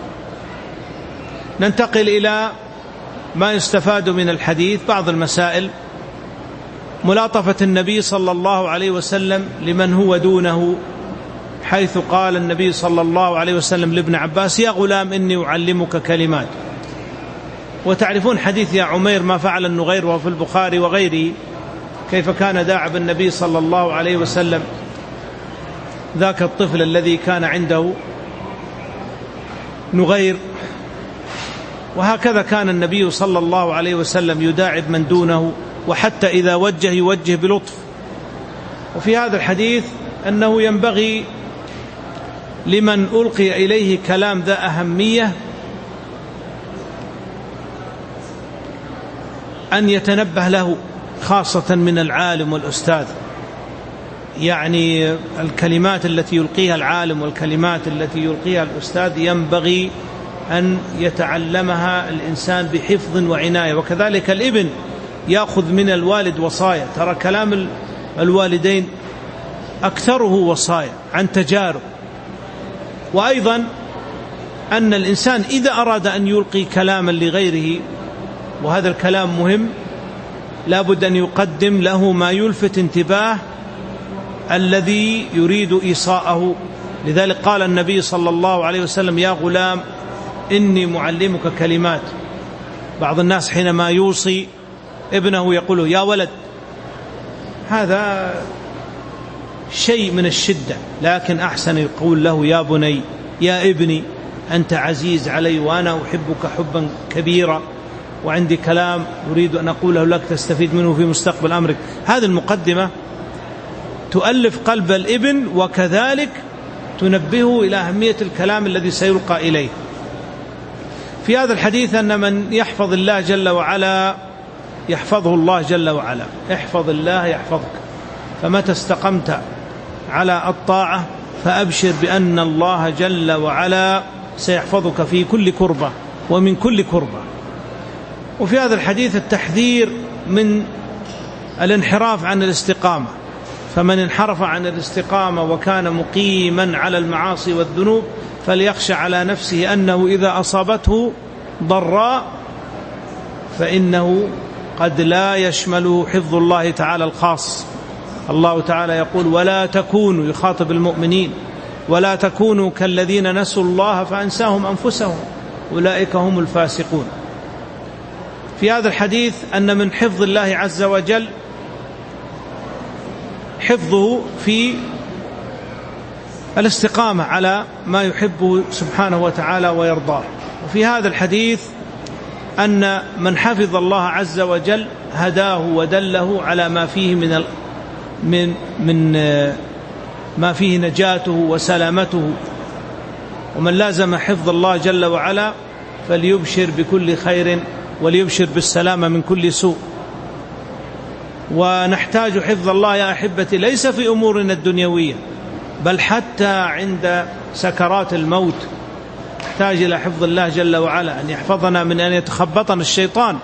ننتقل إلى ما يستفاد من الحديث، بعض المسائل. ملاطفة النبي صلى الله عليه وسلم لمن هو دونه، حيث قال النبي صلى الله عليه وسلم لابن عباس: يا غلام إني أعلمك كلمات. وتعرفون حديث يا عمير ما فعل النغير، وهو في البخاري وغيره، كيف كان داعب النبي صلى الله عليه وسلم ذاك الطفل الذي كان عنده نغير، وهكذا كان النبي صلى الله عليه وسلم يداعب من دونه، وحتى إذا وجه يوجه بلطف. وفي هذا الحديث أنه ينبغي لمن ألقي إليه كلام ذا أهمية أن يتنبه له، خاصة من العالم والأستاذ. يعني الكلمات التي يلقيها العالم والكلمات التي يلقيها الأستاذ ينبغي أن يتعلمها الإنسان بحفظ وعناية. وكذلك الابن يأخذ من الوالد وصايا. ترى كلام الوالدين أكثره وصايا عن تجارب. وأيضا أن الإنسان إذا أراد أن يلقي كلاما لغيره، وهذا الكلام مهم، لابد أن يقدم له ما يلفت انتباه الذي يريد إيصاءه. لذلك قال النبي صلى الله عليه وسلم: يا غلام إني معلمك كلمات. بعض الناس حينما يوصي ابنه يقول يا ولد، هذا شيء من الشدة، لكن أحسن يقول له يا بني، يا ابني، أنت عزيز علي وأنا أحبك حبا كبيرا، وعندي كلام أريد أن أقوله لك تستفيد منه في مستقبل أمرك. هذه المقدمة تؤلف قلب الابن، وكذلك تنبهه إلى أهمية الكلام الذي سيلقى إليه. في هذا الحديث أن من يحفظ الله جل وعلا يحفظه الله جل وعلا. احفظ الله يحفظك. فمتى استقمت على الطاعة فأبشر بأن الله جل وعلا سيحفظك في كل كربة ومن كل كربة. وفي هذا الحديث التحذير من الانحراف عن الاستقامة. فمن انحرف عن الاستقامة وكان مقيما على المعاصي والذنوب فليخشى على نفسه أنه إذا أصابته ضراء فإنه قد لا يشمله حفظ الله تعالى الخاص. الله تعالى يقول: ولا تكونوا، يخاطب المؤمنين، ولا تكونوا كالذين نسوا الله فأنساهم أنفسهم أولئك هم الفاسقون. في هذا الحديث أن من حفظ الله عز وجل حفظه في الاستقامة على ما يحبه سبحانه وتعالى ويرضاه. وفي هذا الحديث أن من حفظ الله عز وجل هداه ودله على ما فيه من ال... من من ما فيه نجاته وسلامته. ومن لازم حفظ الله جل وعلا فليبشر بكل خير وليبشر بالسلامة من كل سوء. ونحتاج حفظ الله يا أحبتي ليس في أمورنا الدنيوية، بل حتى عند سكرات الموت نحتاج إلى حفظ الله جل وعلا، أن يحفظنا من أن يتخبطنا الشيطان،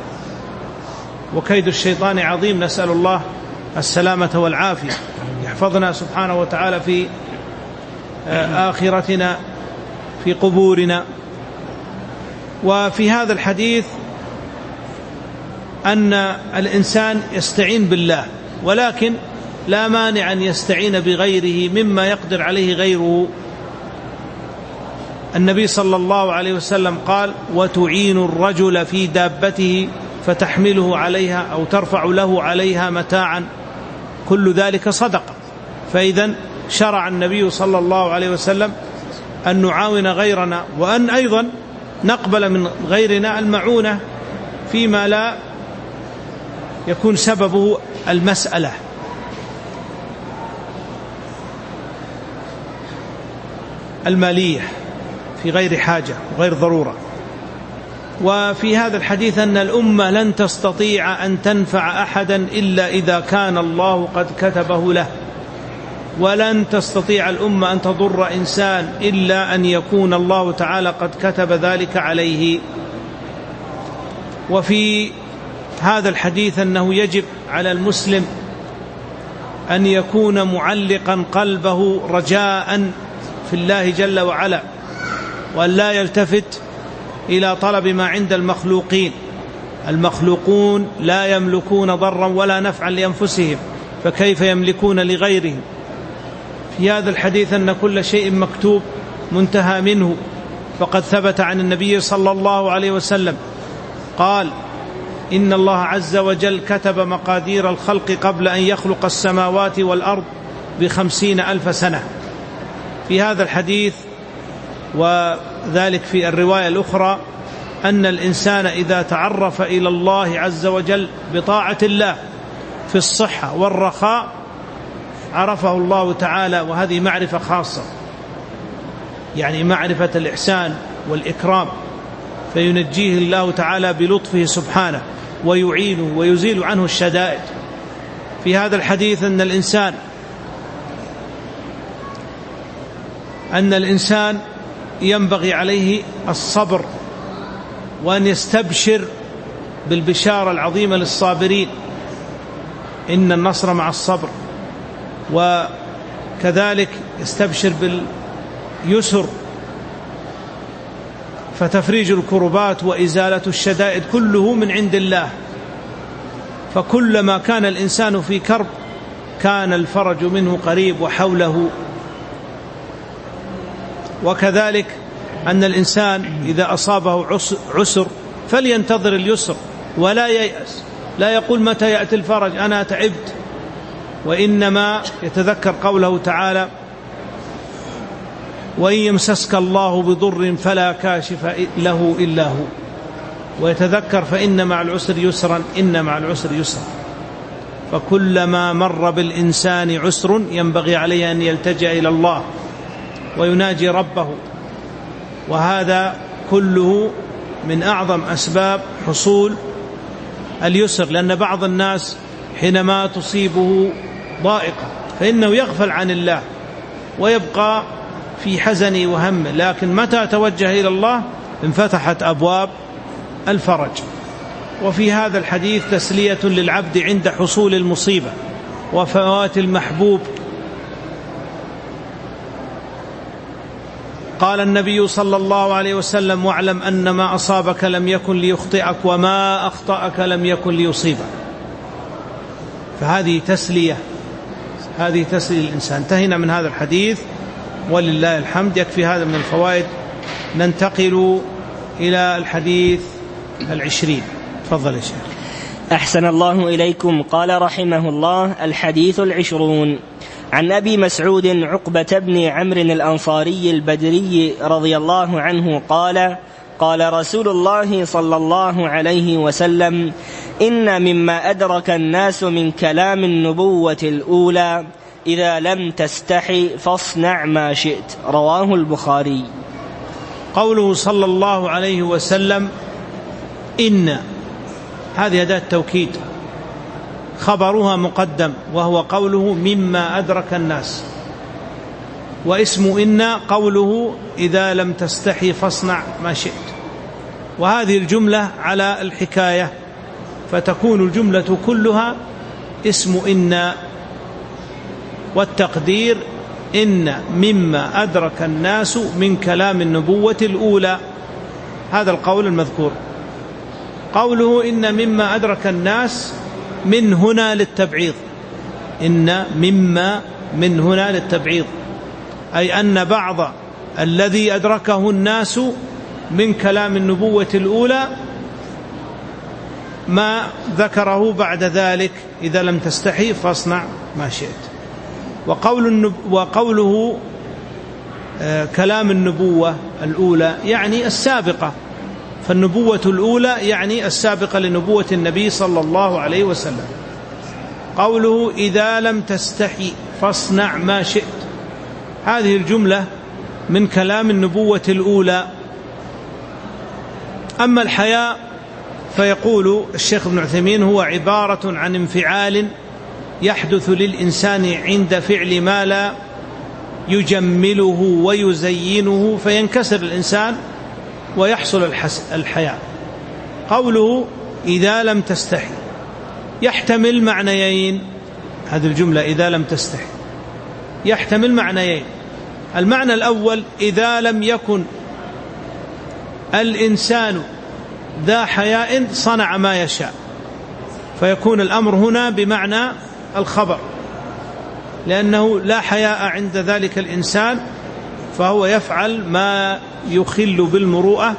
وكيد الشيطان عظيم، نسأل الله السلامة والعافية. يحفظنا سبحانه وتعالى في آخرتنا، في قبورنا. وفي هذا الحديث أن الإنسان يستعين بالله، ولكن لا مانع أن يستعين بغيره مما يقدر عليه غيره. النبي صلى الله عليه وسلم قال: وتعين الرجل في دابته فتحمله عليها أو ترفع له عليها متاعا، كل ذلك صدقة. فإذا شرع النبي صلى الله عليه وسلم أن نعاون غيرنا، وأن أيضا نقبل من غيرنا المعونة فيما لا يكون سببه المسألة. المالية في غير حاجة وغير ضرورة. وفي هذا الحديث أن الأمة لن تستطيع أن تنفع أحدا إلا إذا كان الله قد كتبه له، ولن تستطيع الأمة أن تضر إنسان إلا أن يكون الله تعالى قد كتب ذلك عليه. وفي هذا الحديث أنه يجب على المسلم أن يكون معلقا قلبه رجاء في الله جل وعلا، وأن لا يلتفت إلى طلب ما عند المخلوقين. المخلوقون لا يملكون ضرا ولا نفعا لأنفسهم، فكيف يملكون لغيرهم؟ في هذا الحديث أن كل شيء مكتوب منتهى منه، فقد ثبت عن النبي صلى الله عليه وسلم قال: إن الله عز وجل كتب مقادير الخلق قبل أن يخلق السماوات والأرض بخمسين ألف سنة. في هذا الحديث وذلك في الرواية الأخرى أن الإنسان إذا تعرف إلى الله عز وجل بطاعة الله في الصحة والرخاء عرفه الله تعالى، وهذه معرفة خاصة، يعني معرفة الإحسان والإكرام، فينجيه الله تعالى بلطفه سبحانه ويعينه ويزيل عنه الشدائد. في هذا الحديث أن الإنسان أن الإنسان ينبغي عليه الصبر، وأن يستبشر بالبشارة العظيمة للصابرين، إن النصر مع الصبر، وكذلك يستبشر باليسر، فتفريج الكربات وإزالة الشدائد كله من عند الله، فكلما كان الإنسان في كرب كان الفرج منه قريب وحوله. وكذلك أن الإنسان إذا أصابه عسر فلينتظر اليسر ولا ييأس، لا يقول متى يأتي الفرج أنا تعبت، وإنما يتذكر قوله تعالى وإن يمسسك الله بضر فلا كاشف له إلا هو، ويتذكر فإن مع العسر يسرا إن مع العسر يسرا. فكلما مر بالإنسان عسر ينبغي عليه أن يلتجئ إلى الله ويناجي ربه، وهذا كله من أعظم أسباب حصول اليسر، لأن بعض الناس حينما تصيبه ضائقة فإنه يغفل عن الله ويبقى في حزن وهم، لكن متى توجه إلى الله انفتحت أبواب الفرج. وفي هذا الحديث تسلية للعبد عند حصول المصيبة وفوات المحبوب. قال النبي صلى الله عليه وسلم واعلم أن ما أصابك لم يكن ليخطئك وما أخطأك لم يكن ليصيبك. فهذه تسلية، هذه تسلية الإنسان. انتهينا من هذا الحديث ولله الحمد. يكفي هذا من الفوائد. ننتقل إلى الحديث العشرين. تفضل يا شيخ. أحسن الله إليكم. قال رحمه الله: الحديث العشرون. عن أبي مسعود عقبة بن عمرو الأنصاري البدري رضي الله عنه قال: قال رسول الله صلى الله عليه وسلم: إن مما أدرك الناس من كلام النبوة الأولى إذا لم تستحي فاصنع ما شئت. رواه البخاري. قوله صلى الله عليه وسلم إن، هذه أداة توكيد، خبرها مقدم، وهو قوله مما أدرك الناس، واسم إن قوله إذا لم تستحي فاصنع ما شئت. وهذه الجملة على الحكاية، فتكون الجملة كلها اسم إن، والتقدير إن مما أدرك الناس من كلام النبوة الأولى. هذا القول المذكور. قوله إن مما أدرك الناس من هنا للتبعيض، إن مما من هنا للتبعيض، أي أن بعض الذي أدركه الناس من كلام النبوة الأولى ما ذكره بعد ذلك إذا لم تستحي فاصنع ما شئت. وقول النب... وقوله آه كلام النبوة الأولى يعني السابقة، فالنبوة الأولى يعني السابقة لنبوة النبي صلى الله عليه وسلم. قوله إذا لم تستحي فاصنع ما شئت، هذه الجملة من كلام النبوة الأولى. أما الحياء فيقول الشيخ ابن عثيمين هو عبارة عن انفعال يحدث للإنسان عند فعل ما لا يجمله ويزينه فينكسر الإنسان ويحصل الحياء. قوله إذا لم تستحي يحتمل معنيين، هذه الجملة إذا لم تستحي يحتمل معنيين. المعنى الأول إذا لم يكن الإنسان ذا حياء صنع ما يشاء، فيكون الأمر هنا بمعنى الخبر، لأنه لا حياء عند ذلك الإنسان، فهو يفعل ما يخل بالمروءة.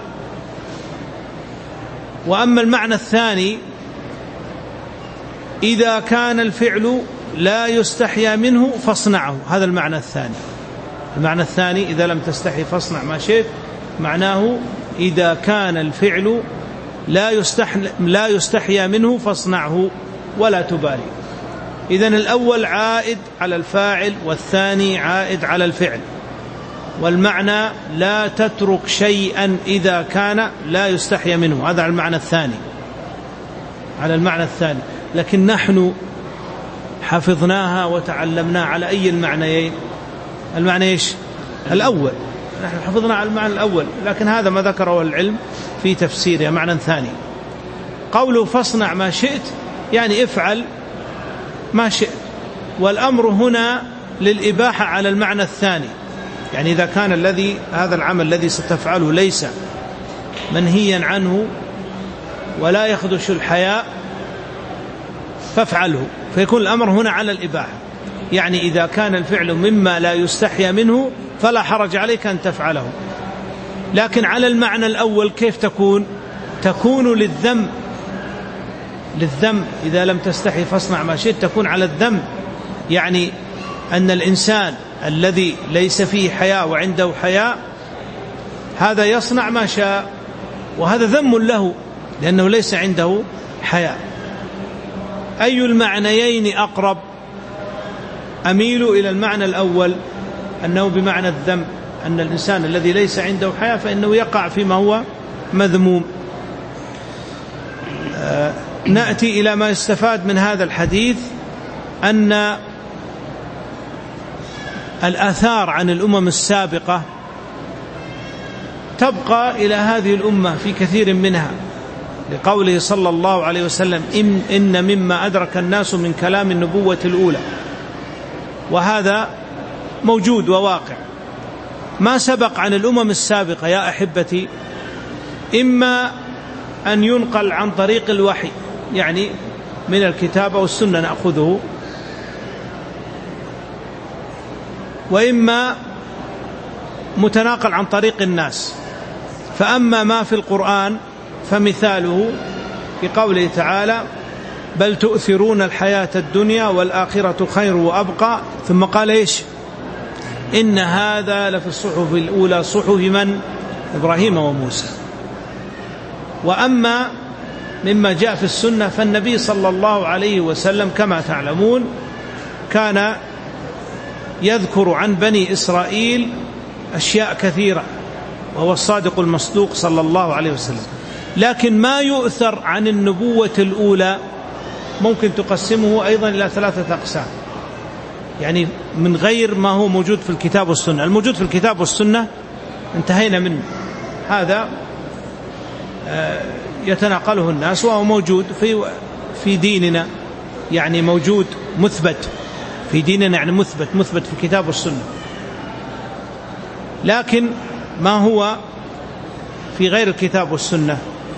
وأما المعنى الثاني إذا كان الفعل لا يستحيا منه فاصنعه، هذا المعنى الثاني. المعنى الثاني إذا لم تستحي فاصنع ما شئت، معناه إذا كان الفعل لا يستحي, لا يستحيا منه فاصنعه ولا تبالي. إذن الأول عائد على الفاعل والثاني عائد على الفعل، والمعنى لا تترك شيئا إذا كان لا يستحيا منه، هذا على المعنى الثاني، على المعنى الثاني. لكن نحن حفظناها وتعلمناها على أي المعنيين؟ المعنى إيش؟ الأول، نحن حفظنا على المعنى الأول، لكن هذا ما ذكره العلم في تفسيره معنى ثاني. قوله فاصنع ما شئت يعني افعل ما شئت، والأمر هنا للإباحة على المعنى الثاني، يعني إذا كان الذي هذا العمل الذي ستفعله ليس منهيا عنه ولا يخدش الحياء فافعله، فيكون الأمر هنا على الإباحة. يعني إذا كان الفعل مما لا يستحيا منه فلا حرج عليك أن تفعله. لكن على المعنى الأول كيف تكون؟ تكون للذم، للذم إذا لم تستحي فاصنع ما شئت، تكون على الذم، يعني أن الإنسان الذي ليس فيه حياء وعنده حياء هذا يصنع ما شاء، وهذا ذم له لأنه ليس عنده حياء. أي المعنيين أقرب؟ أميل إلى المعنى الأول أنه بمعنى الذم، أن الإنسان الذي ليس عنده حياء فإنه يقع فيما هو مذموم. آه نأتي إلى ما يستفاد من هذا الحديث، أن الآثار عن الأمم السابقة تبقى إلى هذه الأمة في كثير منها، لقوله صلى الله عليه وسلم إن, إن مما أدرك الناس من كلام النبوة الأولى، وهذا موجود وواقع. ما سبق عن الأمم السابقة يا أحبتي إما أن ينقل عن طريق الوحي، يعني من الكتاب والسنة نأخذه، وإما متناقل عن طريق الناس. فأما ما في القرآن فمثاله في قوله تعالى بل تؤثرون الحياة الدنيا والآخرة خير وأبقى، ثم قال إيش؟ إن هذا لفي الصحف الأولى صحف من؟ إبراهيم وموسى. وأما مما جاء في السنة فالنبي صلى الله عليه وسلم كما تعلمون كان يذكر عن بني إسرائيل أشياء كثيرة، وهو الصادق المصدوق صلى الله عليه وسلم. لكن ما يؤثر عن النبوة الأولى ممكن تقسمه أيضا إلى ثلاثة أقسام، يعني من غير ما هو موجود في الكتاب والسنة. الموجود في الكتاب والسنة انتهينا منه، هذا يتناقله الناس وهو موجود في في ديننا، يعني موجود مثبت في ديننا، يعني مثبت مثبت في الكتاب والسنة. لكن ما هو في غير الكتاب والسنة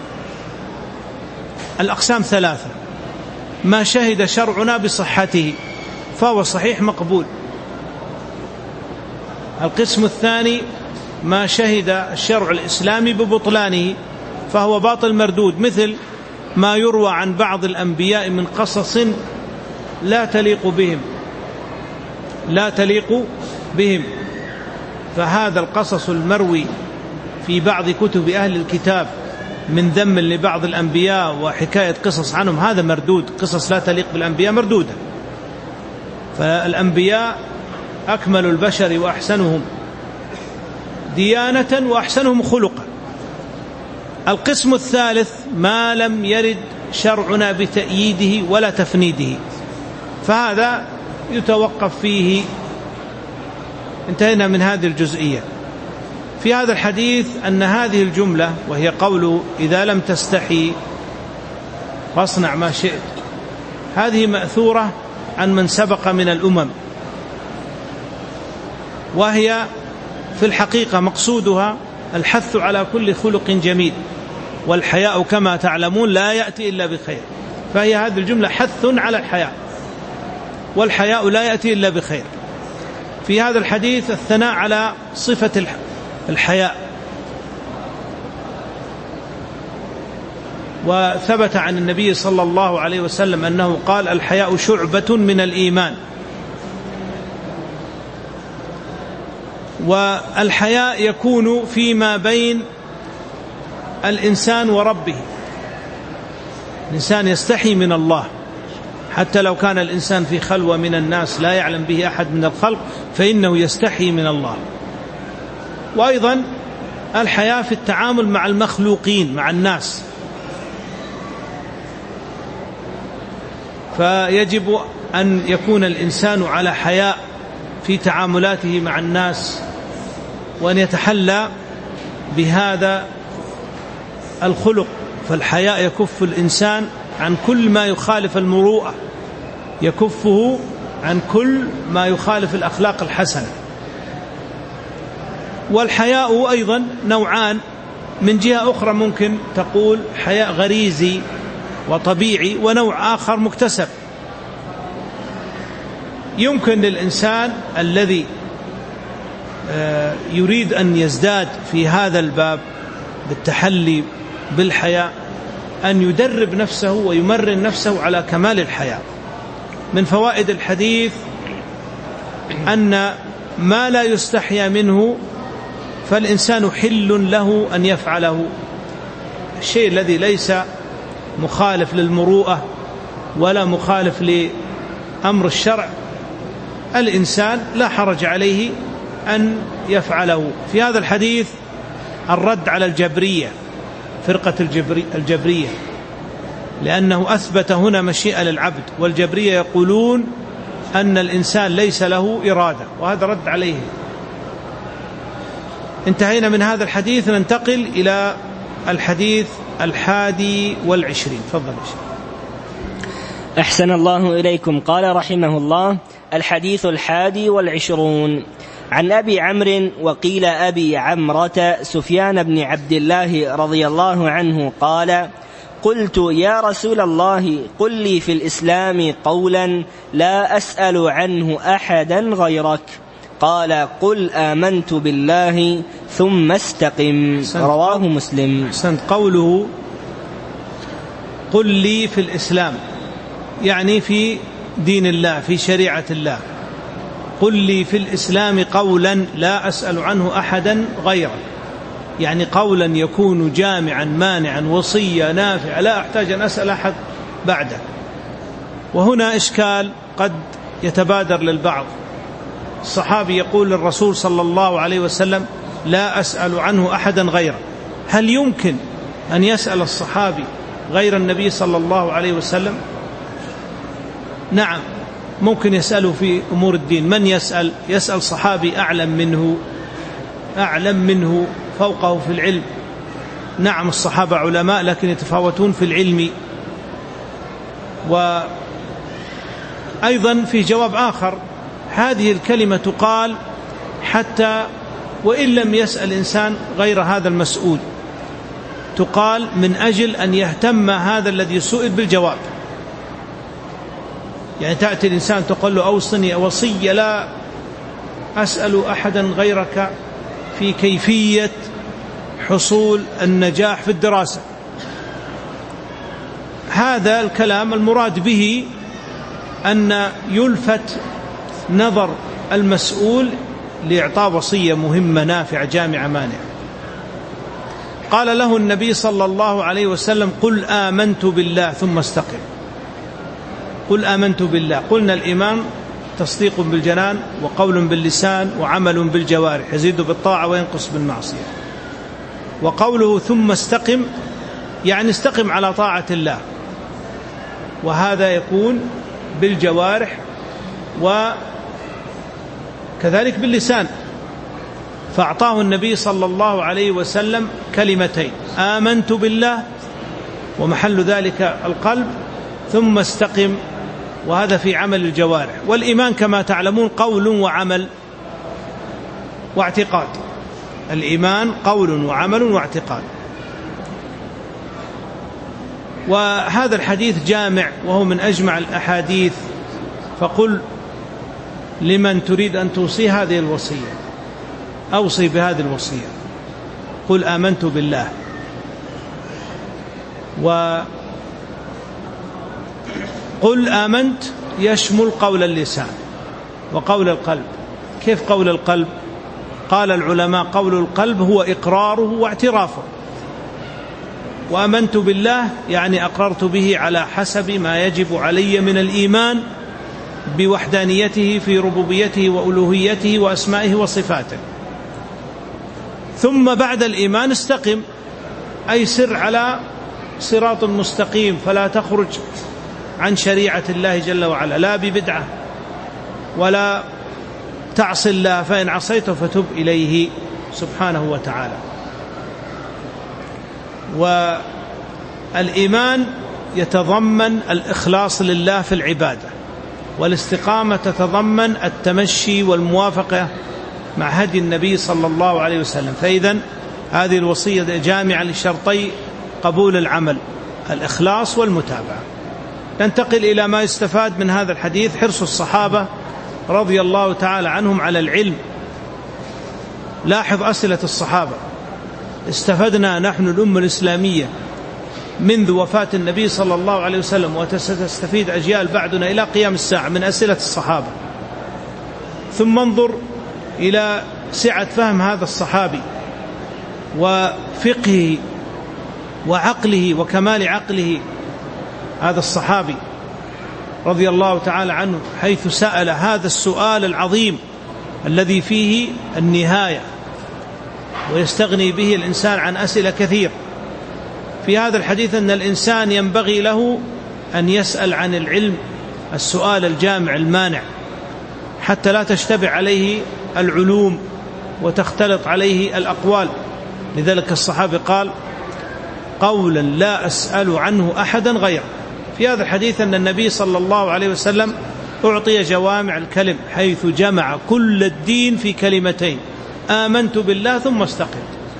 الأقسام ثلاثة: ما شهد شرعنا بصحته فهو صحيح مقبول. القسم الثاني ما شهد الشرع الإسلامي ببطلانه فهو باطل مردود، مثل ما يروى عن بعض الأنبياء من قصص لا تليق بهم لا تليق بهم فهذا القصص المروي في بعض كتب أهل الكتاب من ذم لبعض الأنبياء وحكاية قصص عنهم هذا مردود، قصص لا تليق بالأنبياء مردودة. فالأنبياء أكمل البشر وأحسنهم ديانة وأحسنهم خلقا. القسم الثالث ما لم يرد شرعنا بتأييده ولا تفنيده، فهذا يتوقف فيه. انتهينا من هذه الجزئية. في هذا الحديث أن هذه الجملة وهي قوله إذا لم تستحي فاصنع ما شئت، هذه مأثورة عن من سبق من الأمم، وهي في الحقيقة مقصودها الحث على كل خلق جميل، والحياء كما تعلمون لا يأتي إلا بخير، فهي هذه الجملة حث على الحياء، والحياء لا يأتي إلا بخير. في هذا الحديث الثناء على صفة الحياء، وثبت عن النبي صلى الله عليه وسلم أنه قال الحياء شعبة من الإيمان. والحياء يكون فيما بين الإنسان وربه. الإنسان يستحي من الله حتى لو كان الإنسان في خلوة من الناس لا يعلم به أحد من الخلق، فإنه يستحي من الله. وأيضا الحياء في التعامل مع المخلوقين، مع الناس، فيجب أن يكون الإنسان على حياء في تعاملاته مع الناس، وأن يتحلى بهذا الخلق. فالحياء يكف الإنسان عن كل ما يخالف المروءة، يكفه عن كل ما يخالف الأخلاق الحسنة. والحياء أيضا نوعان، من جهة أخرى ممكن تقول حياء غريزي وطبيعي، ونوع آخر مكتسب. يمكن للإنسان الذي يريد أن يزداد في هذا الباب بالتحلي بالحياء أن يدرب نفسه ويمرن نفسه على كمال الحياء. من فوائد الحديث أن ما لا يستحيا منه فالإنسان حل له أن يفعله. الشيء الذي ليس مخالف للمروءة ولا مخالف لأمر الشرع الإنسان لا حرج عليه أن يفعله. في هذا الحديث الرد على الجبرية، فرقة الجبري الجبرية، لأنه أثبت هنا مشيئة للعبد، والجبرية يقولون أن الإنسان ليس له إرادة، وهذا رد عليه. انتهينا من هذا الحديث، ننتقل إلى الحديث الحادي والعشرين. تفضل. أحسن الله إليكم. قال رحمه الله: الحديث الحادي والعشرون عن أبي عمرو وقيل أبي عمرة سفيان بن عبد الله رضي الله عنه قال: قلت يا رسول الله قل لي في الإسلام قولا لا أسأل عنه أحدا غيرك. قال: قل آمنت بالله ثم استقم. رواه مسلم. أحسنت. قوله قل لي في الإسلام يعني في دين الله، في شريعة الله. قل لي في الإسلام قولا لا أسأل عنه أحدا غيرك، يعني قولا يكون جامعا مانعا وصية نافعة لا أحتاج أن أسأل أحد بعده. وهنا إشكال قد يتبادر للبعض. الصحابي يقول للرسول صلى الله عليه وسلم: لا أسأل عنه أحدا غيره. هل يمكن أن يسأل الصحابي غير النبي صلى الله عليه وسلم؟ نعم، ممكن يسأله في أمور الدين. من يسأل؟ يسأل صحابي أعلم منه، أعلم منه، فوقه في العلم. نعم، الصحابة علماء لكن يتفاوتون في العلم. وأيضا في جواب آخر: هذه الكلمة تقال حتى وإن لم يسأل إنسان غير هذا المسؤول، تقال من أجل أن يهتم هذا الذي سئل بالجواب. يعني تأتي الإنسان تقول له: أوصني وصية لا أسأل أحدا غيرك في كيفية حصول النجاح في الدراسة. هذا الكلام المراد به أن يلفت نظر المسؤول لإعطاء وصية مهمة نافعة جامعة مانعة. قال له النبي صلى الله عليه وسلم: قل آمنت بالله ثم استقم. قل آمنت بالله. قلنا الإيمان تصديق بالجنان وقول باللسان وعمل بالجوارح، يزيد بالطاعة وينقص بالمعصية. وقوله ثم استقم يعني استقم على طاعة الله، وهذا يكون بالجوارح وكذلك باللسان. فأعطاه النبي صلى الله عليه وسلم كلمتين: آمنت بالله ومحل ذلك القلب، ثم استقم، وهذا في عمل الجوارح. والإيمان كما تعلمون قول وعمل واعتقاد. الإيمان قول وعمل واعتقاد. وهذا الحديث جامع وهو من أجمع الأحاديث. فقل لمن تريد أن توصي هذه الوصية، أوصي بهذه الوصية: قل آمنت بالله. وقل آمنت يشمل قول اللسان وقول القلب. كيف قول القلب؟ قال العلماء: قول القلب هو إقراره واعترافه. وأمنت بالله يعني أقررت به على حسب ما يجب علي من الإيمان بوحدانيته في ربوبيته وألوهيته وأسمائه وصفاته. ثم بعد الإيمان استقم، أي سر على صراط مستقيم، فلا تخرج عن شريعة الله جل وعلا، لا ببدعة ولا تعصي الله، فإن عصيته فتب إليه سبحانه وتعالى. والإيمان يتضمن الإخلاص لله في العبادة، والاستقامة تتضمن التمشي والموافقة مع هدي النبي صلى الله عليه وسلم. فإذن هذه الوصية جامعة لشرطي قبول العمل، الإخلاص والمتابعة. ننتقل إلى ما يستفاد من هذا الحديث: حرص الصحابة رضي الله تعالى عنهم على العلم. لاحظ أسئلة الصحابة. استفدنا نحن الأمة الإسلامية منذ وفاة النبي صلى الله عليه وسلم، وستستفيد أجيال بعدنا إلى قيام الساعة من أسئلة الصحابة. ثم انظر إلى سعة فهم هذا الصحابي وفقهه وعقله وكمال عقله، هذا الصحابي رضي الله تعالى عنه، حيث سأل هذا السؤال العظيم الذي فيه النهاية ويستغني به الإنسان عن أسئلة كثير. في هذا الحديث أن الإنسان ينبغي له أن يسأل عن العلم السؤال الجامع المانع، حتى لا تشتبه عليه العلوم وتختلط عليه الأقوال. لذلك الصحابي قال: قولا لا أسأل عنه أحدا غيره. في هذا الحديث أن النبي صلى الله عليه وسلم أعطي جوامع الكلم، حيث جمع كل الدين في كلمتين: آمنت بالله ثم استقم.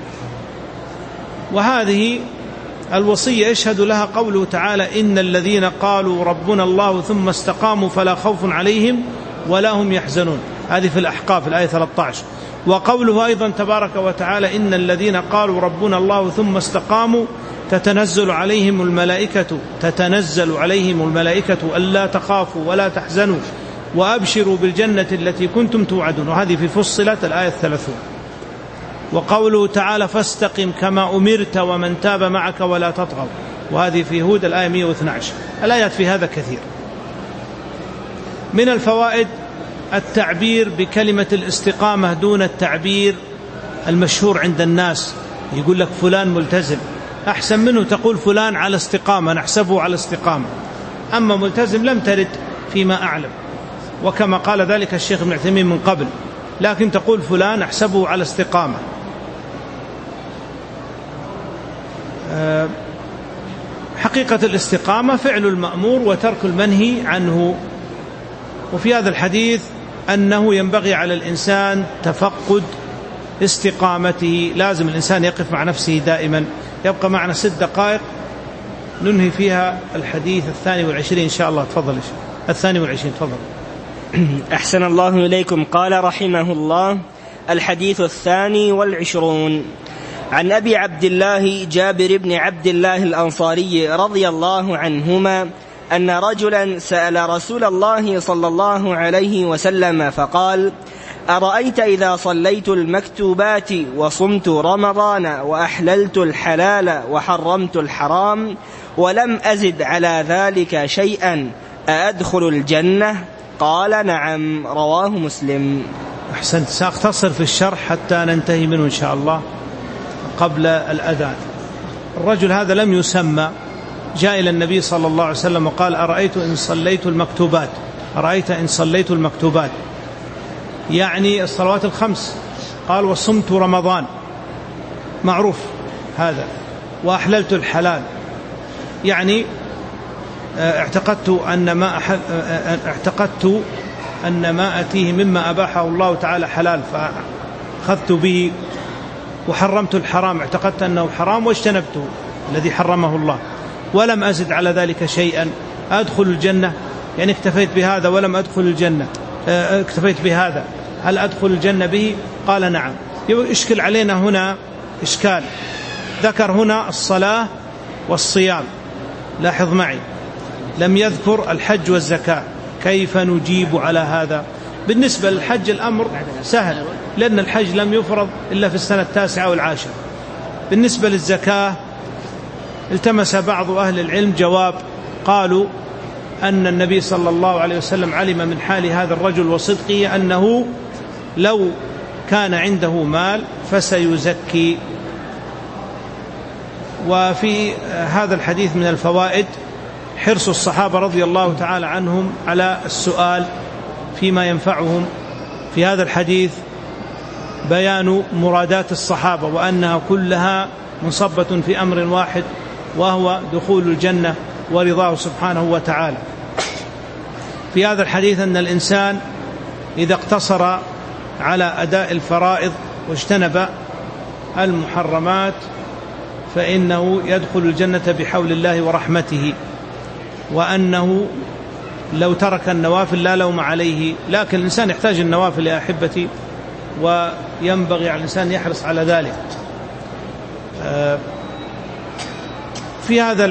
وهذه الوصية يشهد لها قوله تعالى: إن الذين قالوا ربنا الله ثم استقاموا فلا خوف عليهم ولا هم يحزنون. هذه في الأحقاف الآية ثلاثة عشر. وقوله أيضا تبارك وتعالى: إن الذين قالوا ربنا الله ثم استقاموا تتنزل عليهم الملائكة تتنزل عليهم الملائكة ألا تخافوا ولا تحزنوا وأبشروا بالجنة التي كنتم توعدون. وهذه في فصلت الآية الثلاثون. وقوله تعالى: فاستقم كما أمرت ومن تاب معك ولا تطغوا. وهذه في هود الآية مئة واثني عشر. الآيات في هذا كثير. من الفوائد التعبير بكلمة الاستقامة دون التعبير المشهور عند الناس. يقول لك فلان ملتزم، أحسن منه تقول فلان على استقامة، نحسبه على استقامة. أما ملتزم لم ترد فيما أعلم، وكما قال ذلك الشيخ ابن عثيمين من قبل، لكن تقول فلان أحسبه على استقامة. حقيقة الاستقامة فعل المأمور وترك المنهي عنه. وفي هذا الحديث أنه ينبغي على الإنسان تفقد استقامته، لازم الإنسان يقف مع نفسه دائما. يبقى معنا ست دقائق ننهي فيها الحديث الثاني والعشرين إن شاء الله. تفضل الثاني والعشرين. تفضل. أحسن الله إليكم. قال رحمه الله: الحديث الثاني والعشرون عن أبي عبد الله جابر بن عبد الله الأنصاري رضي الله عنهما أن رجلا سأل رسول الله صلى الله عليه وسلم فقال: أرأيت إذا صليت المكتوبات وصمت رمضان وأحللت الحلال وحرمت الحرام ولم أزد على ذلك شيئا أأدخل الجنة؟ قال: نعم. رواه مسلم. أحسنت. سأختصر في الشرح حتى ننتهي منه إن شاء الله قبل الأذان. الرجل هذا لم يسمى، جاء إلى النبي صلى الله عليه وسلم وقال: أرأيت إن صليت المكتوبات. أرأيت إن صليت المكتوبات يعني الصلوات الخمس. قال: وصمت رمضان، معروف هذا. وأحللت الحلال يعني اعتقدت أن ما أحل اعتقدت أن ما أتيه مما أباحه الله تعالى حلال فأخذت به. وحرمت الحرام، اعتقدت أنه حرام واجتنبته الذي حرمه الله. ولم أزد على ذلك شيئا أدخل الجنة، يعني اكتفيت بهذا ولم أدخل الجنة، اكتفيت بهذا، هل أدخل الجنة به؟ قال: نعم. يشكل علينا هنا إشكال. ذكر هنا الصلاة والصيام، لاحظ معي، لم يذكر الحج والزكاة. كيف نجيب على هذا؟ بالنسبة للحج الأمر سهل، لأن الحج لم يفرض إلا في السنة التاسعة والعاشرة. بالنسبة للزكاة التمس بعض أهل العلم جواب، قالوا أن النبي صلى الله عليه وسلم علم من حال هذا الرجل وصدقه أنه لو كان عنده مال فسيزكي. وفي هذا الحديث من الفوائد حرص الصحابة رضي الله تعالى عنهم على السؤال فيما ينفعهم. في هذا الحديث بيان مرادات الصحابة وأنها كلها منصبة في أمر واحد، وهو دخول الجنة ورضاه سبحانه وتعالى. في هذا الحديث أن الإنسان إذا اقتصر على أداء الفرائض واجتنب المحرمات فإنه يدخل الجنة بحول الله ورحمته، وأنه لو ترك النوافل لا لوم عليه. لكن الإنسان يحتاج النوافل يا أحبتي، وينبغي على الإنسان يحرص على ذلك. في هذا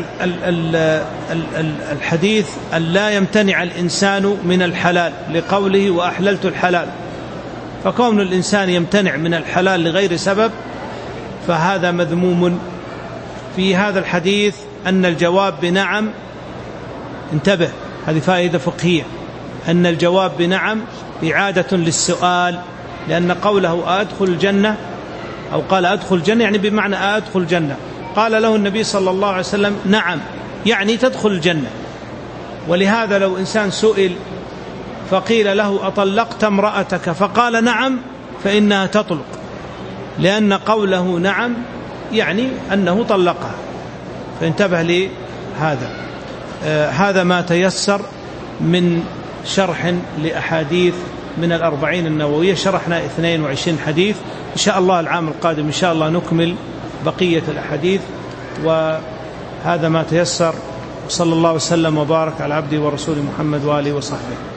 الحديث أن لا يمتنع الإنسان من الحلال لقوله وأحللت الحلال، فكون الإنسان يمتنع من الحلال لغير سبب فهذا مذموم. في هذا الحديث أن الجواب بنعم، انتبه هذه فائدة فقهية، أن الجواب بنعم إعادة للسؤال، لأن قوله أدخل الجنة أو قال أدخل الجنة يعني بمعنى أدخل الجنة، قال له النبي صلى الله عليه وسلم نعم يعني تدخل الجنة. ولهذا لو إنسان سئل فقيل له أطلقت امرأتك فقال نعم فإنها تطلق، لأن قوله نعم يعني أنه طلقها، فانتبه لهذا. آه هذا ما تيسر من شرح لأحاديث من الأربعين النووية، شرحنا اثنين وعشرين حديث. إن شاء الله العام القادم إن شاء الله نكمل بقية الأحاديث، وهذا ما تيسر. صلى الله وسلم وبارك على عبده ورسوله محمد وآله وصحبه.